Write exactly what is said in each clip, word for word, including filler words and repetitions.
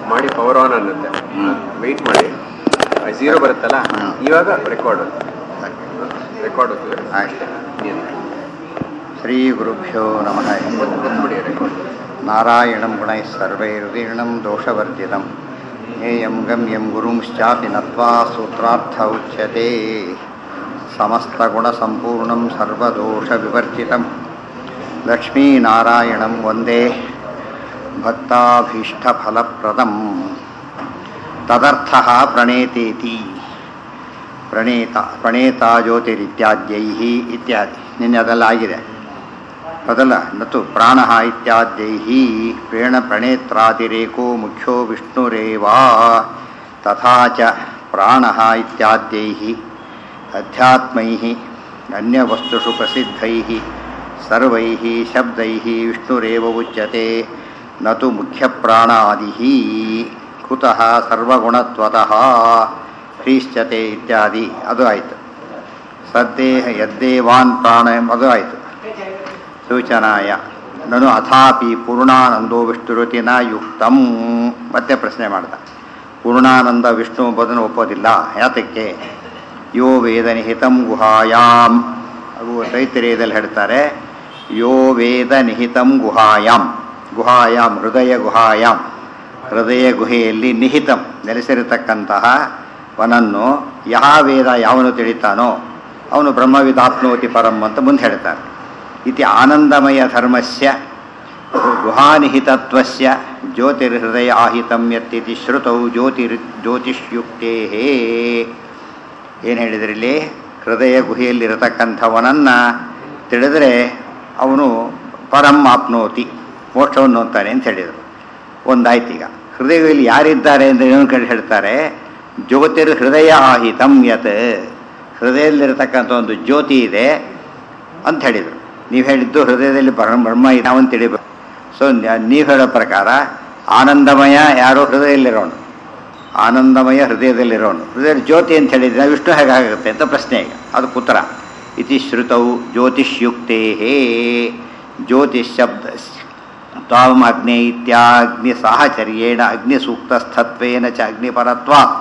ಮಾಡಿ power on ಅನ್ನುತ್ತೆ, wait ಮಾಡಿ ಝೀರೋ ಬರುತ್ತಲ್ಲ, ಇವಾಗ ರೆಕಾರ್ಡ್ ರೆಕಾರ್ಡ್ ಅಷ್ಟೇ. ಶ್ರೀ ಗುರುಭ್ಯೋ ನಮಃ. ರೆಕಾರ್ಡ್ ನಾರಾಯಣಂ ಗುಣೈಃ ಸರ್ವೈರುದೀರ್ಣಂ ದೋಷವರ್ಜಿತಂ ಜ್ಞೇಯಂ ಗಮ್ಯಂ ಗುರುಂಶ್ಚಾಪಿ ನತ್ವಾ ಸೂತ್ರಾರ್ಥ ಉಚ್ಯತೆ. ಸಮಸ್ತಗುಣಸಂಪೂರ್ಣಂ ಸರ್ವದೋಷವಿವರ್ಜಿತಂ ಲಕ್ಷ್ಮೀನಾರಾಯಣಂ ವಂದೇ ಭಕ್ತಾಭೀಷ್ಟಫಲಪ್ರದಂ. ತದರ್ಥಃ ಪ್ರಣೇತೇತಿ ಪ್ರಣೇತ ಪ್ರಣೇತ ಜ್ಯೋತಿರಿತ್ಯಾದ್ಯೈಃ ಇತ್ಯಾದಿ. ನಿನ್ನೆ ಅದೆಲ್ಲ ಆಗಿದೆ ಅದಲ್ಲ. ನತು ಪ್ರಾಣಃ ಇತ್ಯಾದ್ಯೈಃ ಪ್ರೇಣ ಪ್ರಣೇತ್ರಾತಿರೇಕೋ ಮುಖ್ಯೋ ವಿಷ್ಣುರೇವಾ. ತಥಾ ಚ ಪ್ರಾಣಃ ಇತ್ಯಾದ್ಯೈಃ ಅಧ್ಯಾತ್ಮೈಃ ಅನ್ಯವಸ್ತುಷು ಪ್ರಸಿದ್ಧೈಃ ಸರ್ವೈಃ ಶಬ್ದೈಃ ವಿಷ್ಣುರೇವ ಉಚ್ಯತೆ. ನತು ಮುಖ್ಯಪ್ರಾಣಾದಿಃ ಕುತಃ ಸರ್ವಗುಣತ್ವತಃ ಹ್ರೀಶ್ಚತೆ ಇತ್ಯಾದಿ. ಅದು ಆಯಿತು. ಸದ್ದೇಹ ಯದ್ದೇವಾನ್ ಪ್ರಾಣ ಅದು ಆಯಿತು. ಸೂಚನಾಯ ನನು ಅಥಾಪಿ ಪೂರ್ಣಾನಂದೋ ವಿಷ್ಣುರುತಿನ ಯುಕ್ತಂ. ಮತ್ತೆ ಪ್ರಶ್ನೆ ಮಾಡ್ದ. ಪೂರ್ಣಾನಂದ ವಿಷ್ಣು ಎಂಬುದನ್ನು ಒಪ್ಪೋದಿಲ್ಲ. ಯಾತಕ್ಕೆ? ಯೋ ವೇದ ನಿಹಿತಂ ಗುಹಾಯಾಮ್. ಅದು ತೈತ್ರೇಯದಲ್ಲಿ ಹೇಳ್ತಾರೆ, ಯೋ ವೇದ ನಿಹಿತಂ ಗುಹಾಯಾಮ್. ಗುಹಾಯಾಮ್ ಹೃದಯ ಗುಹಾಯಾಮ್, ಹೃದಯ ಗುಹೆಯಲ್ಲಿ ನಿಹಿತಂ ನೆಲೆಸಿರತಕ್ಕಂತಹ ವನನ್ನು ಯಹ ವೇದ ಯಾವನು ತಿಳಿತಾನೋ ಅವನು ಬ್ರಹ್ಮವಿದಾಪ್ನೋತಿ ಪರಂ ಅಂತ ಮುಂದೆ ಹೇಳ್ತಾನೆ. ಇತಿ ಆನಂದಮಯ ಧರ್ಮಸ್ಯ ಗುಹಾನಿಹಿತತ್ವಸ್ಯ ಜ್ಯೋತಿರ್ಹೃದಯ ಆಹಿತಂ ಯತ್ತಿತಿ ಶ್ರುತೌ ಜ್ಯೋತಿರ್ ಜ್ಯೋತಿಷ್ಯುಕ್ತೇ. ಏನು ಹೇಳಿದ್ರಲ್ಲಿ? ಹೃದಯ ಗುಹೆಯಲ್ಲಿರತಕ್ಕಂಥವನನ್ನು ತಿಳಿದರೆ ಅವನು ಪರಂ ಆಪ್ನೋತಿ, ಮೋಕ್ಷವನ್ನು ಹೊಂದ್ತಾನೆ ಅಂತ ಹೇಳಿದರು. ಒಂದಾಯ್ತು. ಈಗ ಹೃದಯದಲ್ಲಿ ಯಾರಿದ್ದಾರೆ ಅಂದರೆ ಏನು ಕಡೆ ಹೇಳ್ತಾರೆ? ಜ್ಯೋತಿರ್ ಹೃದಯ ಆಹಿತಂ ಯತ್, ಹೃದಯದಲ್ಲಿರತಕ್ಕಂಥ ಒಂದು ಜ್ಯೋತಿ ಇದೆ ಅಂತ ಹೇಳಿದರು. ನೀವು ಹೇಳಿದ್ದು ಹೃದಯದಲ್ಲಿ ಬ್ರಹ್ಮ ಬ್ರಹ್ಮ ಇದಾವಂತ ತಿಳಿಬೇಕು. ಸೊ ನೀವು ಹೇಳೋ ಪ್ರಕಾರ ಆನಂದಮಯ ಯಾರೋ ಹೃದಯದಲ್ಲಿರೋನು, ಆನಂದಮಯ ಹೃದಯದಲ್ಲಿರೋನು, ಹೃದಯ ಜ್ಯೋತಿ ಅಂತ ಹೇಳಿದ್ರೆ ವಿಷ್ಣು ಹೇಗಾಗುತ್ತೆ ಅಂತ ಪ್ರಶ್ನೆ. ಈಗ ಅದಕ್ಕೆ ಉತ್ತರ ಇತಿ ಶ್ರುತೌ ಜ್ಯೋತಿಷ್ಯುಕ್ತೇ. ಜ್ಯೋತಿಷ್ ಶಬ್ದ ತ್ವಾಂ ಅಗ್ನಿ ಇತ್ಯಾಗ್ನಿ ಸಾಹಚರ್ಯೇಣ ಅಗ್ನಿಸೂಕ್ತಸ್ಥತ್ವೇನ ಚ ಅಗ್ನಿಪರತ್ವಾತ್.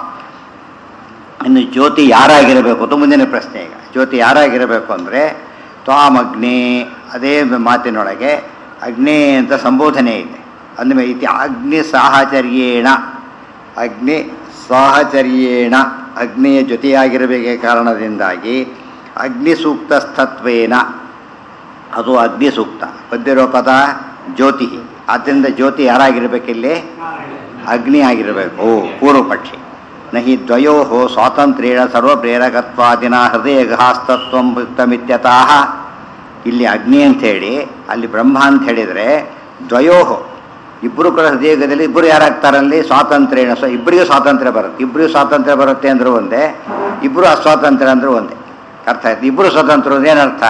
ಇನ್ನು ಜ್ಯೋತಿ ಯಾರಾಗಿರಬೇಕು ಅಂತ ಮುಂದಿನ ಪ್ರಶ್ನೆ. ಈಗ ಜ್ಯೋತಿ ಯಾರಾಗಿರಬೇಕು ಅಂದರೆ ತ್ವಾಂ ಅಗ್ನಿ, ಅದೇ ಮಾತಿನೊಳಗೆ ಅಗ್ನಿ ಅಂತ ಸಂಬೋಧನೆ ಇದೆ. ಅಂದಮೇಲೆ ಇತಿ ಅಗ್ನಿ ಸಾಹಚರ್ಯೇಣ, ಅಗ್ನಿ ಸಾಹಚರ್ಯೇಣ ಅಗ್ನಿಯ ಜೊತೆಯಾಗಿರಬೇಕೆ ಕಾರಣದಿಂದಾಗಿ ಅಗ್ನಿಸೂಕ್ತಸ್ಥತ್ವೇನ, ಅದು ಅಗ್ನಿ ಸೂಕ್ತ ಬಂದಿರೋ ಪದ ಜ್ಯೋತಿ. ಆದ್ದರಿಂದ ಜ್ಯೋತಿ ಯಾರಾಗಿರಬೇಕಿಲ್ಲಿ? ಅಗ್ನಿ ಆಗಿರಬೇಕು. ಪೂರ್ವ ಪಕ್ಷಿ. ನಹಿ ದ್ವಯೋ ಸ್ವಾತಂತ್ರ್ಯೇಣ ಸರ್ವಪ್ರೇರಕತ್ವಾದಿನ ಹೃದಯ ಗಹಾಸ್ತತ್ವಂ ಯುಕ್ತಮಿತ್ಯತಃ. ಇಲ್ಲಿ ಅಗ್ನಿ ಅಂಥೇಳಿ ಅಲ್ಲಿ ಬ್ರಹ್ಮ ಅಂತ ಹೇಳಿದರೆ ದ್ವಯೋ ಇಬ್ಬರು ಕೂಡ ಹೃದಯದಲ್ಲಿ ಇಬ್ಬರು ಯಾರಾಗ್ತಾರಲ್ಲಿ? ಸ್ವಾತಂತ್ರ್ಯೇಣ, ಸ್ವ ಇಬ್ಬರಿಗೂ ಸ್ವಾತಂತ್ರ್ಯ ಬರುತ್ತೆ. ಇಬ್ಬರಿಗೂ ಸ್ವಾತಂತ್ರ್ಯ ಬರುತ್ತೆ ಅಂದರೂ ಒಂದೇ, ಇಬ್ಬರು ಅಸ್ವಾತಂತ್ರ್ಯ ಅಂದರೂ ಒಂದೇ. ಅರ್ಥ ಆಯ್ತು? ಇಬ್ಬರು ಸ್ವತಂತ್ರ ಏನರ್ಥ?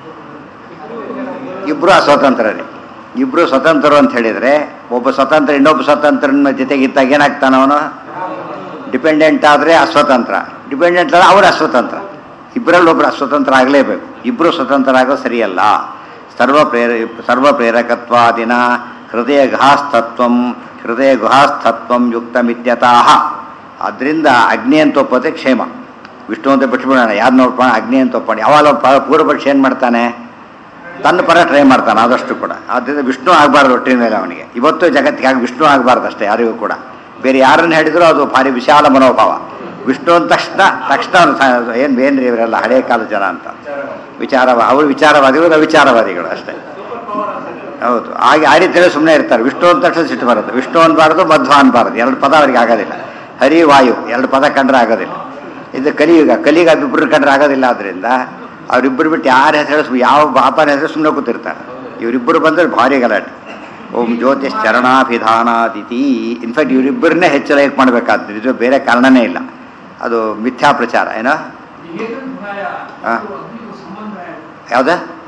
ಇಬ್ಬರು ಅಸ್ವತಂತ್ರರೇ. ಇಬ್ಬರು ಸ್ವತಂತ್ರರು ಅಂತ ಹೇಳಿದರೆ ಒಬ್ಬ ಸ್ವತಂತ್ರ ಇನ್ನೊಬ್ಬ ಸ್ವತಂತ್ರನ ಜೊತೆಗಿದ್ದಾಗ ಏನಾಗ್ತಾನ ಅವನು? ಡಿಪೆಂಡೆಂಟ್ ಆದರೆ ಅಸ್ವತಂತ್ರ, ಡಿಪೆಂಡೆಂಟ್ ಆದರೆ ಅವರು ಅಸ್ವತಂತ್ರ. ಇಬ್ಬರಲ್ಲಿ ಒಬ್ಬರು ಅಸ್ವತಂತ್ರ ಆಗಲೇಬೇಕು. ಇಬ್ಬರು ಸ್ವತಂತ್ರ ಆಗೋದು ಸರಿಯಲ್ಲ. ಸರ್ವ ಪ್ರೇರ ಸರ್ವ ಪ್ರೇರಕತ್ವಾದಿನ ಹೃದಯ ಗುಹಾಸ್ಥತ್ವಂ ಹೃದಯ ಗುಹಾಸ್ಥತ್ವಂ ಯುಕ್ತಮಿತ್ಯತಃ. ಆದ್ದರಿಂದ ಅಗ್ನಿ ಅಂತ ಒಪ್ಪೋದೆ ಕ್ಷೇಮ. ವಿಷ್ಣು ಅಂತ ಬಿಟ್ಬಿಡೋಣ, ಯಾರು ನೋಡ್ಬೋಣ ಅಗ್ನಿ ಅಂತ ಒಪ್ಪೋಣ. ಯಾವಾಗ ಪೂರ್ವಪಕ್ಷ ಏನು ಮಾಡ್ತಾನೆ? ತನ್ನ ಪರ ಟ್ರೈ ಮಾಡ್ತಾನೆ ಆದಷ್ಟು ಕೂಡ. ಆದ್ದರಿಂದ ವಿಷ್ಣು ಆಗಬಾರ್ದು ಒಟ್ಟಿನ ಮೇಲೆ ಅವನಿಗೆ. ಇವತ್ತು ಜಗತ್ತಿಗೆ ಆಗಿ ವಿಷ್ಣು ಆಗಬಾರ್ದು ಅಷ್ಟೇ, ಯಾರಿಗೂ ಕೂಡ. ಬೇರೆ ಯಾರನ್ನು ಹೇಳಿದ್ರು ಅದು ಭಾರಿ ವಿಶಾಲ ಮನೋಭಾವ. ವಿಷ್ಣು ಅಂದ ತಕ್ಷಣ ತಕ್ಷಣ ಏನು ಬೇನ್ರಿ ಇವರೆಲ್ಲ ಹಳೆಯ ಕಾಲದ ಜನ ಅಂತ ವಿಚಾರವ ಅವರು ವಿಚಾರವಾದಿಗಳು, ಅವಿಚಾರವಾದಿಗಳು ಅಷ್ಟೇ. ಹೌದು, ಹಾಗೆ ಆ ರೀತಿಯಲ್ಲಿ ಸುಮ್ಮನೆ ಇರ್ತಾರೆ. ವಿಷ್ಣು ಅಂದ ತಕ್ಷಣ ಸಿಟ್ಟು ಬರುತ್ತೆ. ವಿಷ್ಣು ಅನ್ಬಾರ್ದು, ಮಧ್ವ ಅನ್ಬಾರ್ದು. ಎರಡು ಪದ ಅವರಿಗೆ ಆಗೋದಿಲ್ಲ. ಹರಿ ವಾಯು ಎರಡು ಪದ ಕಂಡ್ರೆ ಆಗೋದಿಲ್ಲ. ಇದು ಕಲಿಯುಗ. ಕಲಿಯುಗ ಇಬ್ಬರು ಕಂಡ್ರೆ ಆಗೋದಿಲ್ಲ. ಆದ್ದರಿಂದ ಅವರಿಬ್ಬರು ಬಿಟ್ಟು ಯಾರ ಹೆಸರು ಯಾವ ಬಾಪನ ಹೆಸರು ಸುಮ್ಮನೆ ಕೂತಿರ್ತಾರೆ. ಇವರಿಬ್ಬರು ಬಂದರೆ ಭಾರಿ ಗಲಾಟೆ. ಓಂ ಜ್ಯೋತಿಷ್ ಚರಣಾಭಿಧಾನಾದಿತಿ. ಇನ್ಫ್ಯಾಕ್ಟ್ ಇವರಿಬ್ಬರನ್ನೇ ಹೆಚ್ಚು ಲೈಕ್ ಮಾಡಬೇಕಾದ್ರೆ ಇದು ಬೇರೆ ಕಾರಣನೇ ಇಲ್ಲ. ಅದು ಮಿಥ್ಯಾ ಪ್ರಚಾರ. ಏನೋ ಹಾಂ ಯಾವ್ದ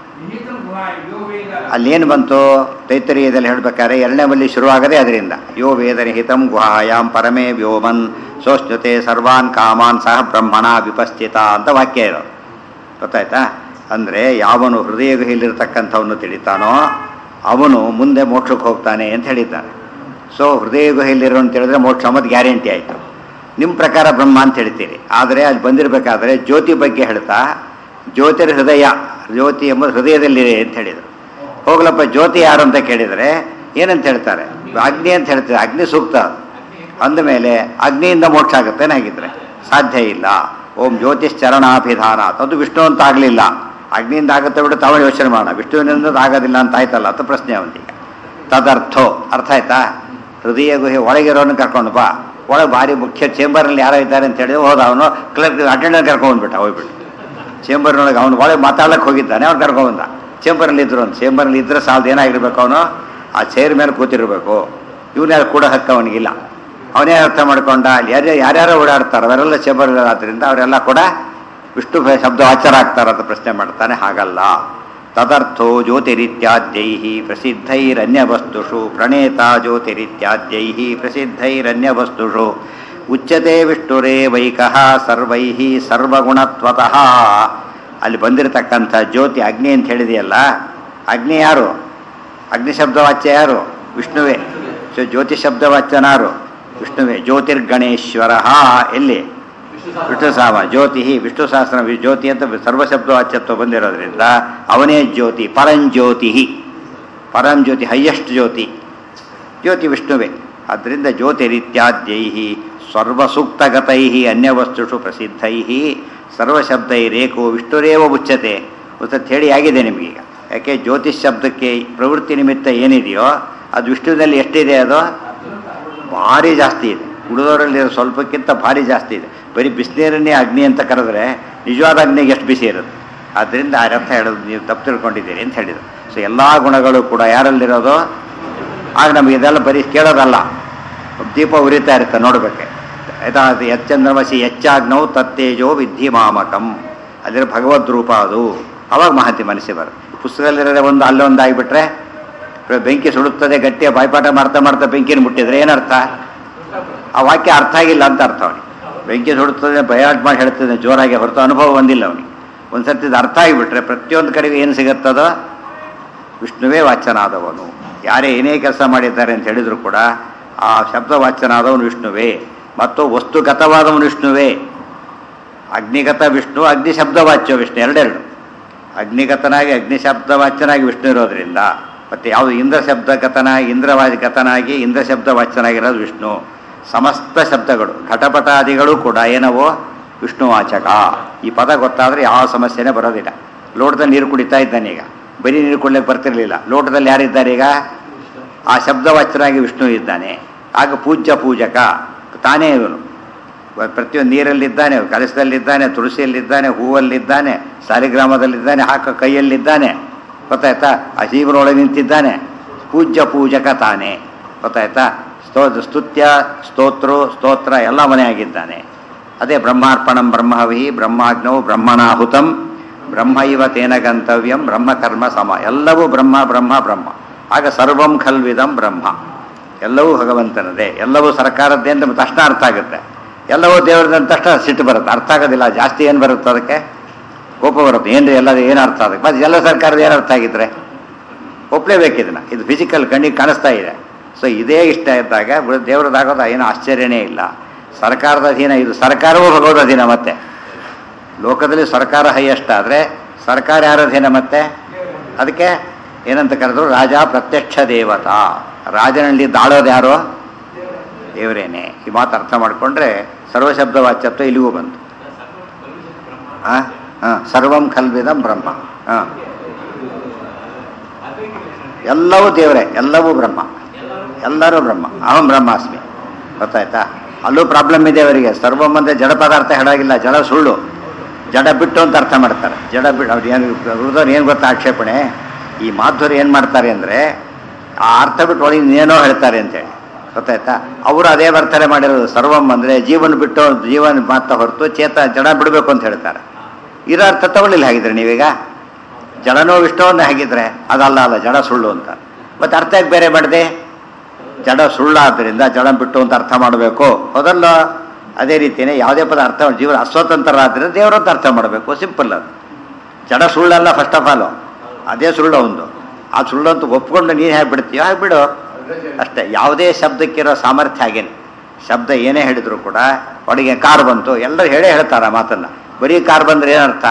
ಅಲ್ಲೇನು ಬಂತು? ತೈತರೀಯದಲ್ಲಿ ಹೇಳಬೇಕಾದ್ರೆ ಎರಡನೇ ಬಲ್ಲಿ ಶುರುವಾಗದೆ ಅದರಿಂದ. ಯೋ ವೇದ ನಿಹಿತಂ ಗುಹಾಯಾಮ್ ಪರಮೇ ವ್ಯೋಮನ್ ಸೋಷ್ಣುತೆ ಸರ್ವಾನ್ ಕಾಮಾನ್ ಸಹ ಬ್ರಹ್ಮಣ ವಿಪಸ್ಥಿತ ಅಂತ ವಾಕ್ಯ ಇರೋದು. ಗೊತ್ತಾಯ್ತಾ? ಅಂದರೆ ಯಾವನು ಹೃದಯ ಗುಹೆಯಲ್ಲಿರ್ತಕ್ಕಂಥವನ್ನು ತಿಳಿತಾನೋ ಅವನು ಮುಂದೆ ಮೋಕ್ಷಕ್ಕೆ ಹೋಗ್ತಾನೆ ಅಂತ ಹೇಳಿದ್ದಾನೆ. ಸೊ ಹೃದಯ ಗುಹೆಯಲ್ಲಿರೋ ಅಂತ ಹೇಳಿದ್ರೆ ಮೋಕ್ಷ ಮತ್ತು ಗ್ಯಾರಂಟಿ ಆಯಿತು. ನಿಮ್ಮ ಪ್ರಕಾರ ಬ್ರಹ್ಮ ಅಂತ ಹೇಳ್ತೀರಿ. ಆದರೆ ಅಲ್ಲಿ ಬಂದಿರಬೇಕಾದ್ರೆ ಜ್ಯೋತಿ ಬಗ್ಗೆ ಹೇಳ್ತಾ ಜ್ಯೋತಿರ್ ಹೃದಯ, ಜ್ಯೋತಿ ಎಂಬುದು ಹೃದಯದಲ್ಲಿದೆ ಅಂತ ಹೇಳಿದರು. ಹೋಗ್ಲಪ್ಪ ಜ್ಯೋತಿ ಯಾರು ಅಂತ ಕೇಳಿದರೆ ಏನಂತ ಹೇಳ್ತಾರೆ? ಅಗ್ನಿ ಅಂತ ಹೇಳ್ತಾರೆ. ಅಗ್ನಿ ಸೂಕ್ತ ಅಂದಮೇಲೆ ಅಗ್ನಿಯಿಂದ ಮೋಕ್ಷ ಆಗುತ್ತೇನಾಗಿದ್ರೆ ಸಾಧ್ಯ ಇಲ್ಲ. ಓಂ ಜ್ಯೋತಿಶ್ಚರಣಾಭಿಧಾನ ಅದು ವಿಷ್ಣು ಅಂತ ಆಗಲಿಲ್ಲ, ಅಗ್ನಿಯಿಂದ ಆಗುತ್ತೆ ಬಿಟ್ಟು ತಾವೇ ಯೋಚನೆ ಮಾಡೋಣ. ವಿಷ್ಣುವಿನಿಂದ ಆಗೋದಿಲ್ಲ ಅಂತ ಆಯ್ತಲ್ಲ ಅಂತ ಪ್ರಶ್ನೆ ಅವನಿಗೆ. ತದರ್ಥೋ ಅರ್ಥ ಆಯ್ತಾ? ಹೃದಯ ಗುಹೆ ಒಳಗಿರೋನು ಕರ್ಕೊಂಡು ಬಾ, ಒಳಗೆ ಭಾರಿ ಮುಖ್ಯ ಚೇಂಬರ್ನಲ್ಲಿ ಯಾರೋ ಇದ್ದಾರೆ ಅಂತ ಹೇಳಿದ್ರೆ ಹೋದ ಅವನು ಕ್ಲರ್ಕ್ ಅಟೆಂಡರ್ ಕರ್ಕೊಂಡ್ಬಿಟ್ಟ. ಹೋಗ್ಬಿಟ್ಟು ಚೇಂಬರ್ನೊಳಗೆ ಅವನು ಒಳಗೆ ಮಾತಾಡಕ್ಕೆ ಹೋಗಿದ್ದಾನೆ, ಅವ್ನು ಕರ್ಕೊಂಡ್ಬಂದ. ಚೇಂಬರ್ನಲ್ಲಿ ಇದ್ರು ಅಂತ ಚೇಂಬರ್ನಲ್ಲಿ ಇದ್ರೆ ಸಾಲದು ಏನಾಗಿರ್ಬೇಕು, ಅವನು ಆ ಚೇರ್ ಮೇಲೆ ಕೂತಿರ್ಬೇಕು. ಇವನ್ಯಾರು ಕೂಡ ಹಕ್ಕ ಅವನಿಗಿಲ್ಲ. ಅವನೇ ಅರ್ಥ ಮಾಡ್ಕೊಂಡ ಅಲ್ಲಿ ಯಾರ್ಯಾರು ಯಾರ್ಯಾರೋ ಓಡಾಡ್ತಾರೆ ಅವರೆಲ್ಲ ಚೇಂಬರ್ ಆದ್ದರಿಂದ ಅವರೆಲ್ಲ ಕೂಡ ವಿಷ್ಣು ಶಬ್ದ ಆಚಾರ ಆಗ್ತಾರೆ ಅಂತ ಪ್ರಶ್ನೆ ಮಾಡ್ತಾನೆ. ಹಾಗಲ್ಲ. ತದರ್ಥೋ ಜ್ಯೋತಿರಿತ್ಯಾದ್ಯೈ ಪ್ರಸಿದ್ಧೈರನ್ಯವಸ್ತುಷು ಪ್ರಣೇತ ಜ್ಯೋತಿರಿತ್ಯಾದ್ಯೈ ಪ್ರಸಿದ್ಧೈರನ್ಯವಸ್ತುಷು ಉಚ್ಯತೆ ವಿಷ್ಣುರೇವೈಕಃ ಸರ್ವೈ ಸರ್ವಗುಣತ್ವತಃ. ಅಲ್ಲಿ ಬಂದಿರತಕ್ಕಂಥ ಜ್ಯೋತಿ ಅಗ್ನಿ ಅಂತ ಹೇಳಿದೆಯಲ್ಲ, ಅಗ್ನಿ ಯಾರು? ಅಗ್ನಿ ಶಬ್ದವಾಚ್ಯ ಯಾರು? ವಿಷ್ಣುವೇ. ಸೊ ಜ್ಯೋತಿ ಶಬ್ದವಾಚ್ಯನಾರು? ವಿಷ್ಣುವೇ. ಜ್ಯೋತಿರ್ಗಣೇಶ್ವರ ಎಲ್ಲಿ? ವಿಷ್ಣು ಸಾಮ ಜ್ಯೋತಿ ವಿಷ್ಣು ಸಹಸ್ರ ಜ್ಯೋತಿ ಅಂತ ಸರ್ವಶಬ್ದವಾಚ್ಯತ್ವ ಬಂದಿರೋದ್ರಿಂದ ಅವನೇ ಜ್ಯೋತಿ. ಪರಂಜ್ಯೋತಿ, ಪರಂಜ್ಯೋತಿ ಹೈಯೆಸ್ಟ್ ಜ್ಯೋತಿ, ಜ್ಯೋತಿ ವಿಷ್ಣುವೇ. ಆದ್ದರಿಂದ ಜ್ಯೋತಿರಿತ್ಯಾದ್ಯೈ ಸರ್ವಸೂಕ್ತಗತೈ ಅನ್ಯವಸ್ತುಷು ಪ್ರಸಿದ್ಧೈ ಸರ್ವಶಬ್ದೈರೇಕೋ ವಿಷ್ಣುರೇವ ಉಚ್ಯತೆ. ಉತ್ತತ್ ಹೇಳಿ ಆಗಿದೆ ನಿಮಗೀಗ. ಯಾಕೆ ಜ್ಯೋತಿಷ್ ಶಬ್ದಕ್ಕೆ ಪ್ರವೃತ್ತಿ ನಿಮಿತ್ತ ಏನಿದೆಯೋ ಅದು ವಿಷ್ಣುವಿನಲ್ಲಿ ಎಷ್ಟಿದೆ? ಅದು ಭಾರಿ ಜಾಸ್ತಿ ಇದೆ. ಉಳಿದವರಲ್ಲಿ ಸ್ವಲ್ಪಕ್ಕಿಂತ ಭಾರಿ ಜಾಸ್ತಿ ಇದೆ. ಬರೀ ಬಿಸಿನೀರನ್ನೇ ಅಗ್ನಿ ಅಂತ ಕರೆದ್ರೆ ನಿಜವಾದ ಅಗ್ನಿಗೆ ಎಷ್ಟು ಬಿಸಿ ಇರುತ್ತೆ. ಆದ್ದರಿಂದ ಆ ಅರ್ಥ ಹೇಳೋದು ನೀವು ತಪ್ಪು ತಿಳ್ಕೊಂಡಿದ್ದೀರಿ ಅಂತ ಹೇಳಿದರು. ಸೊ ಎಲ್ಲ ಗುಣಗಳು ಕೂಡ ಯಾರಲ್ಲಿರೋದು? ಆಗ ನಮಗೆ ಇದೆಲ್ಲ ಬರೀ ಕೇಳೋದಲ್ಲ, ದೀಪ ಉರಿತಾ ಇರುತ್ತೆ ನೋಡ್ಬೇಕೆ. ಆಯ್ತಾ? ಅದು ಎಚ್ಚಂದ್ರಮಸಿ ಹೆಚ್ಚಾಗ್ನವು ತತ್ತೇಜೋ ವಿದ್ಧಿ ಮಾಮಕಂ, ಅದರ ಭಗವದ್ ರೂಪ ಅದು. ಅವಾಗ ಮಹತಿ ಮನಸ್ಸಿಗೆ ಬರುತ್ತೆ. ಪುಸ್ತಕದಲ್ಲಿರೋದೇ ಒಂದು ಅಲ್ಲೊಂದು ಆಗಿಬಿಟ್ರೆ ಬೆಂಕಿ ಸುಡುತ್ತದೆ, ಗಟ್ಟಿಯ ಬಾಯ್ಪಾಠ ಮಾಡ್ತಾ ಮಾಡ್ತಾ ಬೆಂಕಿನ ಮುಟ್ಟಿದ್ರೆ ಏನರ್ಥ? ಆ ವಾಕ್ಯ ಅರ್ಥ ಆಗಿಲ್ಲ ಅಂತ ಅರ್ಥ. ಅವನಿಗೆ ಬೆಂಕಿ ಸುಡುತ್ತದೆ ಬಯಾಟ್ ಮಾಡಿ ಹೇಳ್ತದೆ ಜೋರಾಗಿ, ಹೊರತು ಅನುಭವ ಬಂದಿಲ್ಲ ಅವನಿಗೆ. ಒಂದು ಸರ್ತಿ ಇದು ಅರ್ಥ ಆಗಿಬಿಟ್ರೆ ಪ್ರತಿಯೊಂದು ಕಡೆಗೂ ಏನು ಸಿಗುತ್ತದೋ ವಿಷ್ಣುವೇ ವಾಚ್ಯನಾದವನು. ಯಾರೇ ಏನೇ ಕೆಲಸ ಮಾಡಿದ್ದಾರೆ ಅಂತ ಹೇಳಿದ್ರು ಕೂಡ ಆ ಶಬ್ದ ವಾಚ್ಯನಾದವನು ವಿಷ್ಣುವೇ. ಮತ್ತು ವಸ್ತುಗತವಾದವನು ವಿಷ್ಣುವೇ. ಅಗ್ನಿಗತ ವಿಷ್ಣು, ಅಗ್ನಿ ಶಬ್ದವಾಚ್ಯ ವಿಷ್ಣು, ಎರಡೆರಡು. ಅಗ್ನಿಗತನಾಗಿ ಅಗ್ನಿ ಶಬ್ದವಾಚ್ಯನಾಗಿ ವಿಷ್ಣು ಇರೋದ್ರಿಂದ ಮತ್ತು ಯಾವುದು ಇಂದ್ರ ಶಬ್ದಗತನಾಗಿ ಇಂದ್ರವಾಗತನಾಗಿ ಇಂದ್ರ ಶಬ್ದವಾಚ್ಯನಾಗಿರೋದು ವಿಷ್ಣು. ಸಮಸ್ತ ಶಬ್ದಗಳು ಘಟಪಟಾದಿಗಳು ಕೂಡ ಏನವೋ ವಿಷ್ಣುವಾಚಕ. ಈ ಪದ ಗೊತ್ತಾದರೆ ಯಾವ ಸಮಸ್ಯೆನೇ ಬರೋದಿಲ್ಲ. ಲೋಟದಲ್ಲಿ ನೀರು ಕುಡಿತಾ ಇದ್ದಾನೆ, ಈಗ ಬರೀ ನೀರು ಕುಡ್ಲಿಕ್ಕೆ ಬರ್ತಿರ್ಲಿಲ್ಲ. ಲೋಟದಲ್ಲಿ ಯಾರಿದ್ದಾರೆ ಈಗ? ಆ ಶಬ್ದವಾಚ್ಯನಾಗಿ ವಿಷ್ಣು ಇದ್ದಾನೆ. ಆಗ ಪೂಜ್ಯ ಪೂಜಕ ತಾನೇ ಇವನು. ಪ್ರತಿಯೊಂದು ನೀರಲ್ಲಿದ್ದಾನೆ, ಕಲಸದಲ್ಲಿದ್ದಾನೆ, ತುಳಸಿಯಲ್ಲಿದ್ದಾನೆ, ಹೂವಲ್ಲಿದ್ದಾನೆ, ಸಾಲಿಗ್ರಾಮದಲ್ಲಿದ್ದಾನೆ, ಹಾಕ ಕೈಯಲ್ಲಿದ್ದಾನೆ. ಗೊತ್ತಾಯ್ತಾ? ಆ ಜೀವನೊಳಗೆ ನಿಂತಿದ್ದಾನೆ. ಪೂಜ್ಯ ಪೂಜಕ ತಾನೇ. ಗೊತ್ತಾಯ್ತಾ? ಸ್ತೋ ಸ್ತುತ್ಯ ಸ್ತೋತ್ರು ಸ್ತೋತ್ರ ಎಲ್ಲ ಮನೆ ಆಗಿದ್ದಾನೆ. ಅದೇ ಬ್ರಹ್ಮಾರ್ಪಣಂ ಬ್ರಹ್ಮವಿ ಬ್ರಹ್ಮಾಗ್ನೌ ಬ್ರಹ್ಮಣಾಹುತಂ ಬ್ರಹ್ಮ ಇವ ತೇನ ಗಂತವ್ಯಂ ಬ್ರಹ್ಮಕರ್ಮ ಸಮ. ಎಲ್ಲವೂ ಬ್ರಹ್ಮ ಬ್ರಹ್ಮ ಬ್ರಹ್ಮ. ಆಗ ಸರ್ವಂ ಖಲ್ವಿದಂ ಬ್ರಹ್ಮ. ಎಲ್ಲವೂ ಭಗವಂತನದೇ, ಎಲ್ಲವೂ ಸರ್ಕಾರದ್ದೇ ಅಂತ ತಕ್ಷಣ ಅರ್ಥ ಆಗುತ್ತೆ. ಎಲ್ಲವೂ ದೇವರದಂತ ತಕ್ಷಣ ಸಿಟ್ಟು ಬರುತ್ತೆ, ಅರ್ಥ ಆಗೋದಿಲ್ಲ. ಜಾಸ್ತಿ ಏನು ಬರುತ್ತೆ ಅದಕ್ಕೆ? ಕೋಪ ಬರುತ್ತೆ. ಏನು ಎಲ್ಲ ಏನು ಅರ್ಥ ಅದಕ್ಕೆ? ಮತ್ತು ಎಲ್ಲ ಸರ್ಕಾರದ ಏನು ಅರ್ಥ ಆಗಿದ್ರೆ ಒಪ್ಪಲೇಬೇಕಿದನ್ನ. ಇದು ಫಿಸಿಕಲ್ ಕಣ್ಣಿಗೆ ಕಾಣಿಸ್ತಾ ಇದೆ. ಸೊ ಇದೇ ಇಷ್ಟ ಇದ್ದಾಗ ದೇವರದಾಗೋದು ಏನು ಆಶ್ಚರ್ಯನೇ ಇಲ್ಲ. ಸರ್ಕಾರದ ಅಧೀನ ಇದು. ಸರ್ಕಾರವೂ ಭಗವದ್ ಅಧೀನ. ಮತ್ತೆ ಲೋಕದಲ್ಲಿ ಸರ್ಕಾರ ಹೈಯೆಸ್ಟ್ ಆದರೆ ಸರ್ಕಾರ ಯಾರ ಅಧೀನ? ಮತ್ತೆ ಅದಕ್ಕೆ ಏನಂತ ಕರೆದ್ರು? ರಾಜ ಪ್ರತ್ಯಕ್ಷ ದೇವತಾ. ರಾಜನಲ್ಲಿ ದಾಳೋದು ಯಾರೋ? ದೇವರೇನೆ. ಈ ಮಾತು ಅರ್ಥ ಮಾಡಿಕೊಂಡ್ರೆ ಸರ್ವಶಬ್ದ ವಾಚ್ಯತ್ವ ಇಲ್ಲಿಗೂ ಬಂತು. ಹಾಂ ಹಾಂ ಸರ್ವಂ ಖಲ್ವಿದಂ ಬ್ರಹ್ಮ. ಹಾಂ ಎಲ್ಲವೂ ದೇವರೇ, ಎಲ್ಲವೂ ಬ್ರಹ್ಮ, ಎಲ್ಲರೂ ಬ್ರಹ್ಮ. ಅಹಂ ಬ್ರಹ್ಮಾಸ್ಮಿ. ಗೊತ್ತಾಯ್ತಾ? ಅಲ್ಲೂ ಪ್ರಾಬ್ಲಮ್ ಇದೆ ಅವರಿಗೆ. ಸರ್ವಂ ಅಂದರೆ ಜಡ ಪದಾರ್ಥ ಹೇಳಾಗಿಲ್ಲ, ಜಡ ಸುಳ್ಳು. ಜಡ ಬಿಟ್ಟು ಅಂತ ಅರ್ಥ ಮಾಡ್ತಾರೆ. ಜಡ ಬಿಟ್ಟು ಅವ್ರು ಏನು ಹೃದಯ ಏನು ಗೊತ್ತಾ ಆಕ್ಷೇಪಣೆ? ಈ ಮಾಧುರು ಏನು ಮಾಡ್ತಾರೆ ಅಂದರೆ ಆ ಅರ್ಥ ಬಿಟ್ಟು ಒಳಗೆ ಏನೋ ಹೇಳ್ತಾರೆ ಅಂತೇಳಿ. ಗೊತ್ತಾಯ್ತಾ? ಅವರು ಅದೇ ವರ್ತನೆ ಮಾಡಿರೋದು. ಸರ್ವಂ ಅಂದರೆ ಜೀವನ ಬಿಟ್ಟು ಜೀವನ ಮಾತ್ರ ಹೊರತು ಚೇತ ಜಡ ಬಿಡಬೇಕು ಅಂತ ಹೇಳ್ತಾರೆ. ಇರೋ ಅರ್ಥ ತಗೊಳ್ಳಿಲ್ಲ ಹಾಗಿದ್ರೆ ನೀವೀಗ. ಜಡನೋ ವಿಷ್ಣುವನ್ನ ಹಾಗಿದ್ರೆ ಅದಲ್ಲ, ಅಲ್ಲ ಜಡ ಸುಳ್ಳು ಅಂತ. ಮತ್ತು ಅರ್ಥ ಯಾಕೆ ಬೇರೆ ಮಾಡಿದೆ? ಜಡ ಸುಳ್ಳಾದ್ದರಿಂದ ಜಡ ಬಿಟ್ಟು ಅಂತ ಅರ್ಥ ಮಾಡಬೇಕು, ಹೌದಲ್ಲ? ಅದೇ ರೀತಿಯೇ ಯಾವುದೇ ಪದ ಅರ್ಥ ಜೀವನ ಅಸ್ವತಂತ್ರ ಆದ್ದರಿಂದ ದೇವರಂತ ಅರ್ಥ ಮಾಡಬೇಕು. ಸಿಂಪಲ್. ಅದು ಜಡ ಸುಳ್ಳಲ್ಲ ಫಸ್ಟ್ ಆಫ್ ಆಲು. ಅದೇ ಸುಳ್ಳು ಒಂದು. ಆ ಸುಳ್ಳು ಅಂತ ಒಪ್ಕೊಂಡು ನೀನು ಹೇಗೆ ಬಿಡ್ತೀಯೋ ಹಾಗೆ ಬಿಡು. ಅಷ್ಟೇ. ಯಾವುದೇ ಶಬ್ದಕ್ಕಿರೋ ಸಾಮರ್ಥ್ಯ ಹಾಗೇನೆ. ಶಬ್ದ ಏನೇ ಹೇಳಿದ್ರು ಕೂಡ ಒಳಗೆ ಕಾರ್ ಬಂತು ಎಲ್ಲರೂ ಹೇಳೇ ಹೇಳ್ತಾರೆ ಆ ಮಾತನ್ನು. ಬರೀ ಕಾರ್ ಬಂದ್ರೆ ಏನರ್ಥ?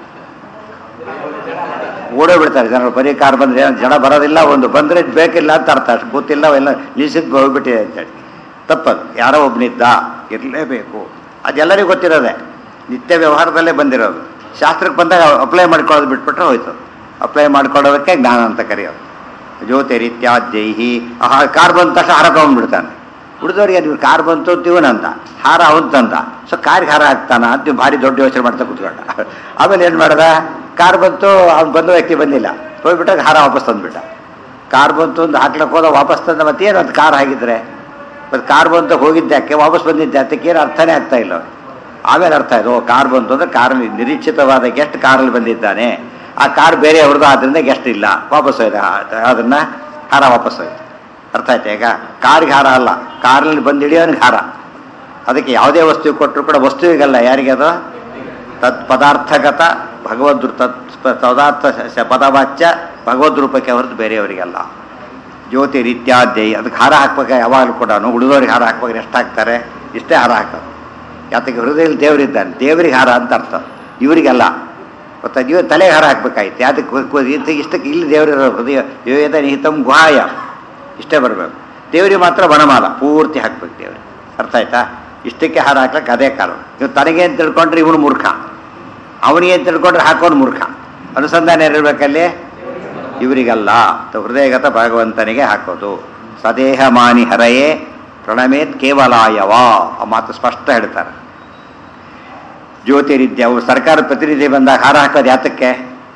ಓಡೇ ಬಿಡ್ತಾರೆ ಜನರು. ಬರೀ ಕಾರ್ ಬಂದ್ರೆ ಏನು ಜನ ಬರೋದಿಲ್ಲ, ಒಂದು ಬಂದರೆ ಬೇಕಿಲ್ಲ ಅಂತ ಅರ್ಥ. ಅಷ್ಟು ಗೊತ್ತಿಲ್ಲ, ಎಲ್ಲ ನಿಲ್ಸಿದ್ದು ಹೋಗ್ಬಿಟ್ಟಿದೆ ಅಂತೇಳಿ ತಪ್ಪದು. ಯಾರೋ ಒಬ್ಬನಿದ್ದ ಇರಲೇಬೇಕು, ಅದೆಲ್ಲರಿಗೂ ಗೊತ್ತಿರೋದೆ, ನಿತ್ಯ ವ್ಯವಹಾರದಲ್ಲೇ ಬಂದಿರೋದು. ಶಾಸ್ತ್ರಕ್ಕೆ ಬಂದಾಗ ಅಪ್ಲೈ ಮಾಡ್ಕೊಳ್ಳೋದು ಬಿಟ್ಬಿಟ್ರೆ ಹೋಯ್ತು. ಅಪ್ಲೈ ಮಾಡ್ಕೊಳ್ಳೋದಕ್ಕೆ ಜ್ಞಾನ ಅಂತ ಕರೆಯೋದು. ಜ್ಯೋತಿರಿತ್ಯಾದ್ಯೈಹಿ. ಆಹಾ ಕಾರ್ ಬಂದ ತಕ್ಷಣ ಹಾರ ತೊಗೊಂಡ್ಬಿಡ್ತಾನೆ. ಉಳಿದವ್ರಿಗೆ ನೀವು ಕಾರ್ ಬಂತು ಇವನಂತ, ಹಾರ ಅವಂತಂತ. ಸೊ ಕಾರಿಗೆ ಹಾರ ಹಾಕ್ತಾನ ಅಂತ ನೀವು ಭಾರಿ ದೊಡ್ಡ ಯೋಚನೆ ಮಾಡ್ತಾ ಕೂತ್ಕೊಂಡ. ಆಮೇಲೆ ಏನು ಮಾಡ್ದ? ಕಾರ್ ಬಂತು, ಅವ್ನು ಬಂದ ವ್ಯಕ್ತಿ ಬಂದಿಲ್ಲ, ಹೋಗ್ಬಿಟ್ಟಾಗ ಹಾರ ವಾಪಸ್ ತಂದುಬಿಟ್ಟ. ಕಾರ್ ಬಂತು ಅಂತ ಹಾಕ್ಲಕ್ಕೆ ಹೋದ, ವಾಪಸ್ ತಂದ. ಮತ್ತೇನು ಅದು ಕಾರ್ ಹಾಗಿದ್ರೆ? ಮತ್ತು ಕಾರ್ ಬಂತು ಹೋಗಿದ್ದಾಕೆ ವಾಪಸ್ ಬಂದಿದ್ದೆ ಅದಕ್ಕೆ ಏನು ಅರ್ಥನೇ ಆಗ್ತಾ ಇಲ್ಲ. ಆಮೇಲೆ ಅರ್ಥ ಆಯ್ತು, ಓ ಕಾರ್ ಬಂತು ಅಂದರೆ ಕಾರಲ್ಲಿ ನಿರೀಕ್ಷಿತವಾದ ಗೆಸ್ಟ್ ಕಾರಲ್ಲಿ ಬಂದಿದ್ದಾನೆ, ಆ ಕಾರ್ ಬೇರೆ ಅವ್ರದ್ದು, ಆದ್ದರಿಂದ ಗೆಸ್ಟ್ ಇಲ್ಲ, ವಾಪಸ್ ಹೋಯ್ತು. ಅದನ್ನು ಹಾರ ವಾಪಸ್ ಹೋಯ್ತು. ಅರ್ಥ ಆಯ್ತು ಈಗ? ಕಾರಿಗೆ ಹಾರ ಅಲ್ಲ, ಕಾರಲ್ಲಿ ಬಂದು ಹಿಡಿಯೋನಿಗೆ ಹಾರ. ಅದಕ್ಕೆ ಯಾವುದೇ ವಸ್ತು ಕೊಟ್ಟರು ಕೂಡ ವಸ್ತುವಿಗಲ್ಲ, ಯಾರಿಗೆ ಅದು? ತತ್ ಪದಾರ್ಥಗತ ಭಗವದ್ ತತ್ ಪದಾರ್ಥ ಪದವಾಚ್ಯ ಭಗವದ್ ರೂಪಕ್ಕೆ ಹೊರತು ಬೇರೆಯವರಿಗಲ್ಲ. ಜ್ಯೋತಿ ರೀತ್ಯಾದ್ಯೈ. ಅದಕ್ಕೆ ಹಾರ ಹಾಕ್ಬೇಕು ಯಾವಾಗಲೂ ಕೂಡ. ಉಳಿದವ್ರಿಗೆ ಹಾರ ಹಾಕ್ಬೇಕು ಎಷ್ಟು ಹಾಕ್ತಾರೆ? ಇಷ್ಟೇ ಹಾರ ಹಾಕೋದು. ಯಾತಕ್ಕೆ? ಹೃದಯದಲ್ಲಿ ದೇವರಿದ್ದಾನೆ, ದೇವರಿಗೆ ಹಾರ ಅಂತ ಅರ್ಥ, ಇವರಿಗೆಲ್ಲ ಗೊತ್ತಾ? ನೀವು ತಲೆಗೆ ಹಾರ ಹಾಕ್ಬೇಕಾಯ್ತು. ಯಾತಕ್ಕೆ? ಇಷ್ಟಕ್ಕೆ ಇಲ್ಲಿ ದೇವರಿರೋ ಹೃದಯ ಯೋಯದ ನಿಹಿತಂ ಗುಹಾಯ ಇಷ್ಟೇ ಬರಬೇಕು. ದೇವರಿಗೆ ಮಾತ್ರ ಬಣಮಾಲ ಪೂರ್ತಿ ಹಾಕ್ಬೇಕು ದೇವರಿಗೆ. ಅರ್ಥ ಆಯ್ತಾ? ಇಷ್ಟಕ್ಕೆ ಹಾರ ಹಾಕ್ಲಿಕ್ಕೆ ಅದೇ ಕಾರಣ. ನೀವು ತನಗೆ ಅಂತ ತಿಳ್ಕೊಂಡ್ರೆ ಇವನು ಮೂರ್ಖ, ಅವನಿಗೆ ಅಂತ ತಿಳ್ಕೊಂಡ್ರೆ ಹಾಕೋನು ಮೂರ್ಖ. ಅನುಸಂಧಾನ ಇರಬೇಕಲ್ಲಿ, ಇವರಿಗಲ್ಲ. ಹೃದಯಗತ ಭಗವಂತನಿಗೆ ಹಾಕೋದು. ಸದೇಹ ಮಾನಿ ಹರಯೇ ಪ್ರಣಮೇತ್ ಕೇವಲಾಯವ. ಆ ಮಾತು ಸ್ಪಷ್ಟ ಹೇಳ್ತಾರೆ. ಜ್ಯೋತಿರಿದ್ಯ. ಅವ್ರು ಸರ್ಕಾರ ಪ್ರತಿನಿಧಿ ಬಂದಾಗ ಹಾರ ಹಾಕೋದು ಯಾತಕ್ಕೆ?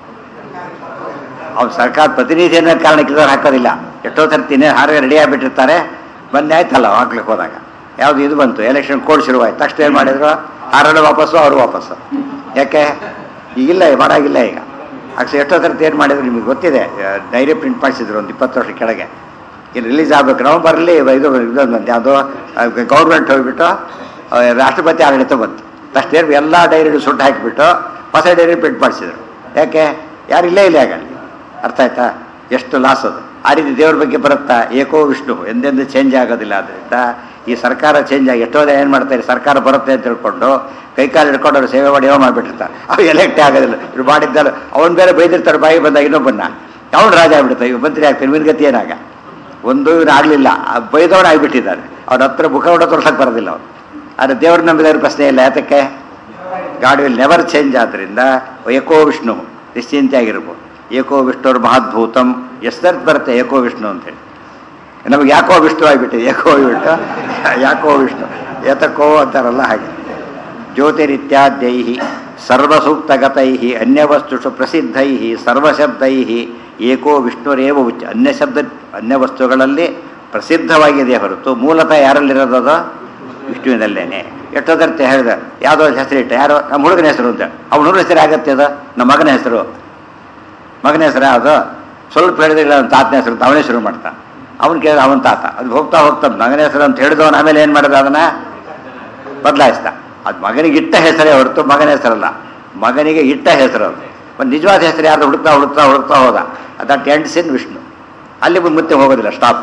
ಅವ್ರು ಸರ್ಕಾರ ಪ್ರತಿನಿಧಿ ಅನ್ನೋ ಕಾರಣಕ್ಕೆ ಹಾಕೋದಿಲ್ಲ. ಎಷ್ಟೋ ಸರ್ತಿ ಹಾರ ರೆಡಿ ಆಗಿಬಿಟ್ಟಿರ್ತಾರೆ, ಬಂದೇ ಆಯ್ತಲ್ಲ ಹಾಕ್ಲಿಕ್ಕೆ ಹೋದಾಗ. ಯಾವುದು ಇದು ಬಂತು, ಎಲೆಕ್ಷನ್ ಕೋಡ್ ಶುರುವಾಯ್ತು, ತಕ್ಷಣ ಏನು ಮಾಡಿದ್ರು? ಹಾರನ್ನು ವಾಪಸ್ಸು, ಅವರು ವಾಪಸ್ಸು. ಯಾಕೆ? ಈಗಿಲ್ಲ, ಮಾಡಾಗಿಲ್ಲ ಈಗ. ಅಕ್ಷ ಎಷ್ಟೋ ಸರ್ತಿ ಏನು ಮಾಡಿದ್ರು ನಿಮಗೆ ಗೊತ್ತಿದೆ. ಡೈರಿ ಪ್ರಿಂಟ್ ಮಾಡಿಸಿದ್ರು ಒಂದು ಇಪ್ಪತ್ತು ವರ್ಷ ಕೆಳಗೆ. ಇಲ್ಲಿ ರಿಲೀಸ್ ಆಗ್ಬೇಕು ನವಂಬರಲ್ಲಿ. ಇದು ಇದೊಂದು ಬಂತು, ಯಾವುದೋ ಗೌರ್ಮೆಂಟ್ ಹೋಗಿಬಿಟ್ಟು ರಾಷ್ಟ್ರಪತಿ ಆಡಳಿತ ಬಂತು. ತಕ್ಷಣ ಎಲ್ಲ ಡೈರಿ ಸುಟ್ಟು ಹಾಕಿಬಿಟ್ಟು ಹೊಸ ಡೈರಿ ಪ್ರಿಂಟ್ ಮಾಡಿಸಿದ್ರು. ಯಾಕೆ? ಯಾರು ಇಲ್ಲೇ ಇಲ್ಲ ಆಗಲಿ. ಅರ್ಥ ಆಯ್ತಾ? ಎಷ್ಟು ಲಾಸ್ ಅದು. ಆ ರೀತಿ ದೇವ್ರ ಬಗ್ಗೆ ಬರುತ್ತಾ? ಏಕೋ ವಿಷ್ಣು ಎಂದೆಂದು ಚೇಂಜ್ ಆಗೋದಿಲ್ಲ. ಆದ್ದರಿಂದ ಈ ಸರ್ಕಾರ ಚೇಂಜ್ ಆಗಿ ಎಷ್ಟೋದೇ ಏನು ಮಾಡ್ತಾರೆ, ಸರ್ಕಾರ ಬರುತ್ತೆ ಅಂತ ತಿಳ್ಕೊಂಡು ಕೈಕಾಲು ಹಿಡ್ಕೊಂಡು ಅವ್ರು ಸೇವೆ ಮಾಡಿ ಏನೋ ಮಾಡಿಬಿಟ್ಟಿರ್ತಾರೆ. ಅವು ಎಲೆಕ್ಟೇ ಆಗೋದಿಲ್ಲ. ಇವ್ರು ಮಾಡಿದ್ದಲ್ಲ, ಅವ್ನು ಬೇರೆ ಬೈದಿರ್ತಾರೆ ಬಾಯಿ ಬಂದಾಗ ಇನ್ನೊಬ್ಬನ್ನ. ಅವ್ನು ರಾಜ ಆಗ್ಬಿಡ್ತಾರೆ, ಇವ್ ಮಂತ್ರಿ ಆಗ್ತಾರೆ. ಇವನ್ ಗತಿ ಏನಾಗ? ಒಂದು ಇವನು ಆಗಲಿಲ್ಲ, ಬೈದವನು ಆಗಿಬಿಟ್ಟಿದ್ದಾರೆ. ಅವ್ರ ಹತ್ರ ಮುಖ ಹೊಡ ತೋರ್ಸಕ್ಕೆ ಬರೋದಿಲ್ಲ ಅವ್ರು. ಆದರೆ ದೇವ್ರ ನಂಬಿದವ್ರ ಪ್ರಶ್ನೆ ಇಲ್ಲ. ಯಾತಕ್ಕೆ? God will never change. ಆದ್ದರಿಂದ ಏಕೋ ವಿಷ್ಣು ನಿಶ್ಚಿಂತೆಯಾಗಿರ್ಬೋದು. ಏಕೋ ವಿಷ್ಣುವ್ರ ಮಹದ್ಭೂತಂ ಎಷ್ಟರ್ಥ ಬರುತ್ತೆ ಏಕೋ ವಿಷ್ಣು ಅಂತೇಳಿ. ನಮಗೆ ಯಾಕೋ ವಿಷ್ಣು ಆಗಿಬಿಟ್ಟಿದೆ. ಏಕೋ ವಿಷ್ಣು, ಯಾಕೋ ವಿಷ್ಣು, ಏತಕೋ ಅಂತಾರಲ್ಲ ಹಾಗೆ. ಜ್ಯೋತಿರಿತ್ಯಾದ್ಯೈ ಸರ್ವಸೂಕ್ತಗತೈ ಅನ್ಯವಸ್ತುಷು ಪ್ರಸಿದ್ಧೈ ಸರ್ವಶಬ್ದೈ ಏಕೋ ವಿಷ್ಣುರೇವ ಉಚ್ಚ. ಅನ್ಯ ಶಬ್ದ ಅನ್ಯ ವಸ್ತುಗಳಲ್ಲಿ ಪ್ರಸಿದ್ಧವಾಗಿದೆ ಹೊರತು ಮೂಲತಃ ಯಾರಲ್ಲಿರೋದು? ವಿಷ್ಣುವಿನಲ್ಲೇನೆ. ಎಷ್ಟೋದರ್ತೆ ಹೇಳಿದ ಯಾವುದೋ ಹೆಸರು ಇಟ್ಟ, ಯಾರೋ ನಮ್ಮ ಹುಡುಗನ ಹೆಸರು ಅಂತ. ಅವ್ನ ಹುಡುಗನ ಹೆಸರು ಆಗತ್ತೆ ಅದು? ನಮ್ಮ ಮಗನ ಹೆಸರು. ಮಗನ ಹೆಸರು ಯಾವುದು? ಸ್ವಲ್ಪ ಹೇಳಿದ್ರೆ ಅವನ ತಾತನ ಹೆಸರು ಅಂತ ಅವನೇ ಶುರು ಮಾಡ್ತಾನೆ. ಅವನು ಕೇಳಿದ ಅವನ ತಾತ. ಅದು ಹೋಗ್ತಾ ಹೋಗ್ತಾ ಮಗನ ಹೆಸರು ಅಂತ ಹೇಳಿದವನು ಆಮೇಲೆ ಏನು ಮಾಡಿದ? ಅದನ್ನು ಬದಲಾಯಿಸ್ತಾ. ಅದು ಮಗನಿಗೆ ಇಟ್ಟ ಹೆಸರೇ ಹೊರತು ಮಗನ ಹೆಸರಲ್ಲ. ಮಗನಿಗೆ ಇಟ್ಟ ಹೆಸರು ಅದು. ಒಂದು ನಿಜವಾದ ಹೆಸರು ಯಾರು ಹುಡುಕ್ತಾ ಹುಡುಕ್ತಾ ಹುಡುಕ್ತಾ ಹೋದ. That ends in Vishnu. ಅಲ್ಲಿ ಮತ್ತೆ ಹೋಗೋದಿಲ್ಲ, ಸ್ಟಾಪ್.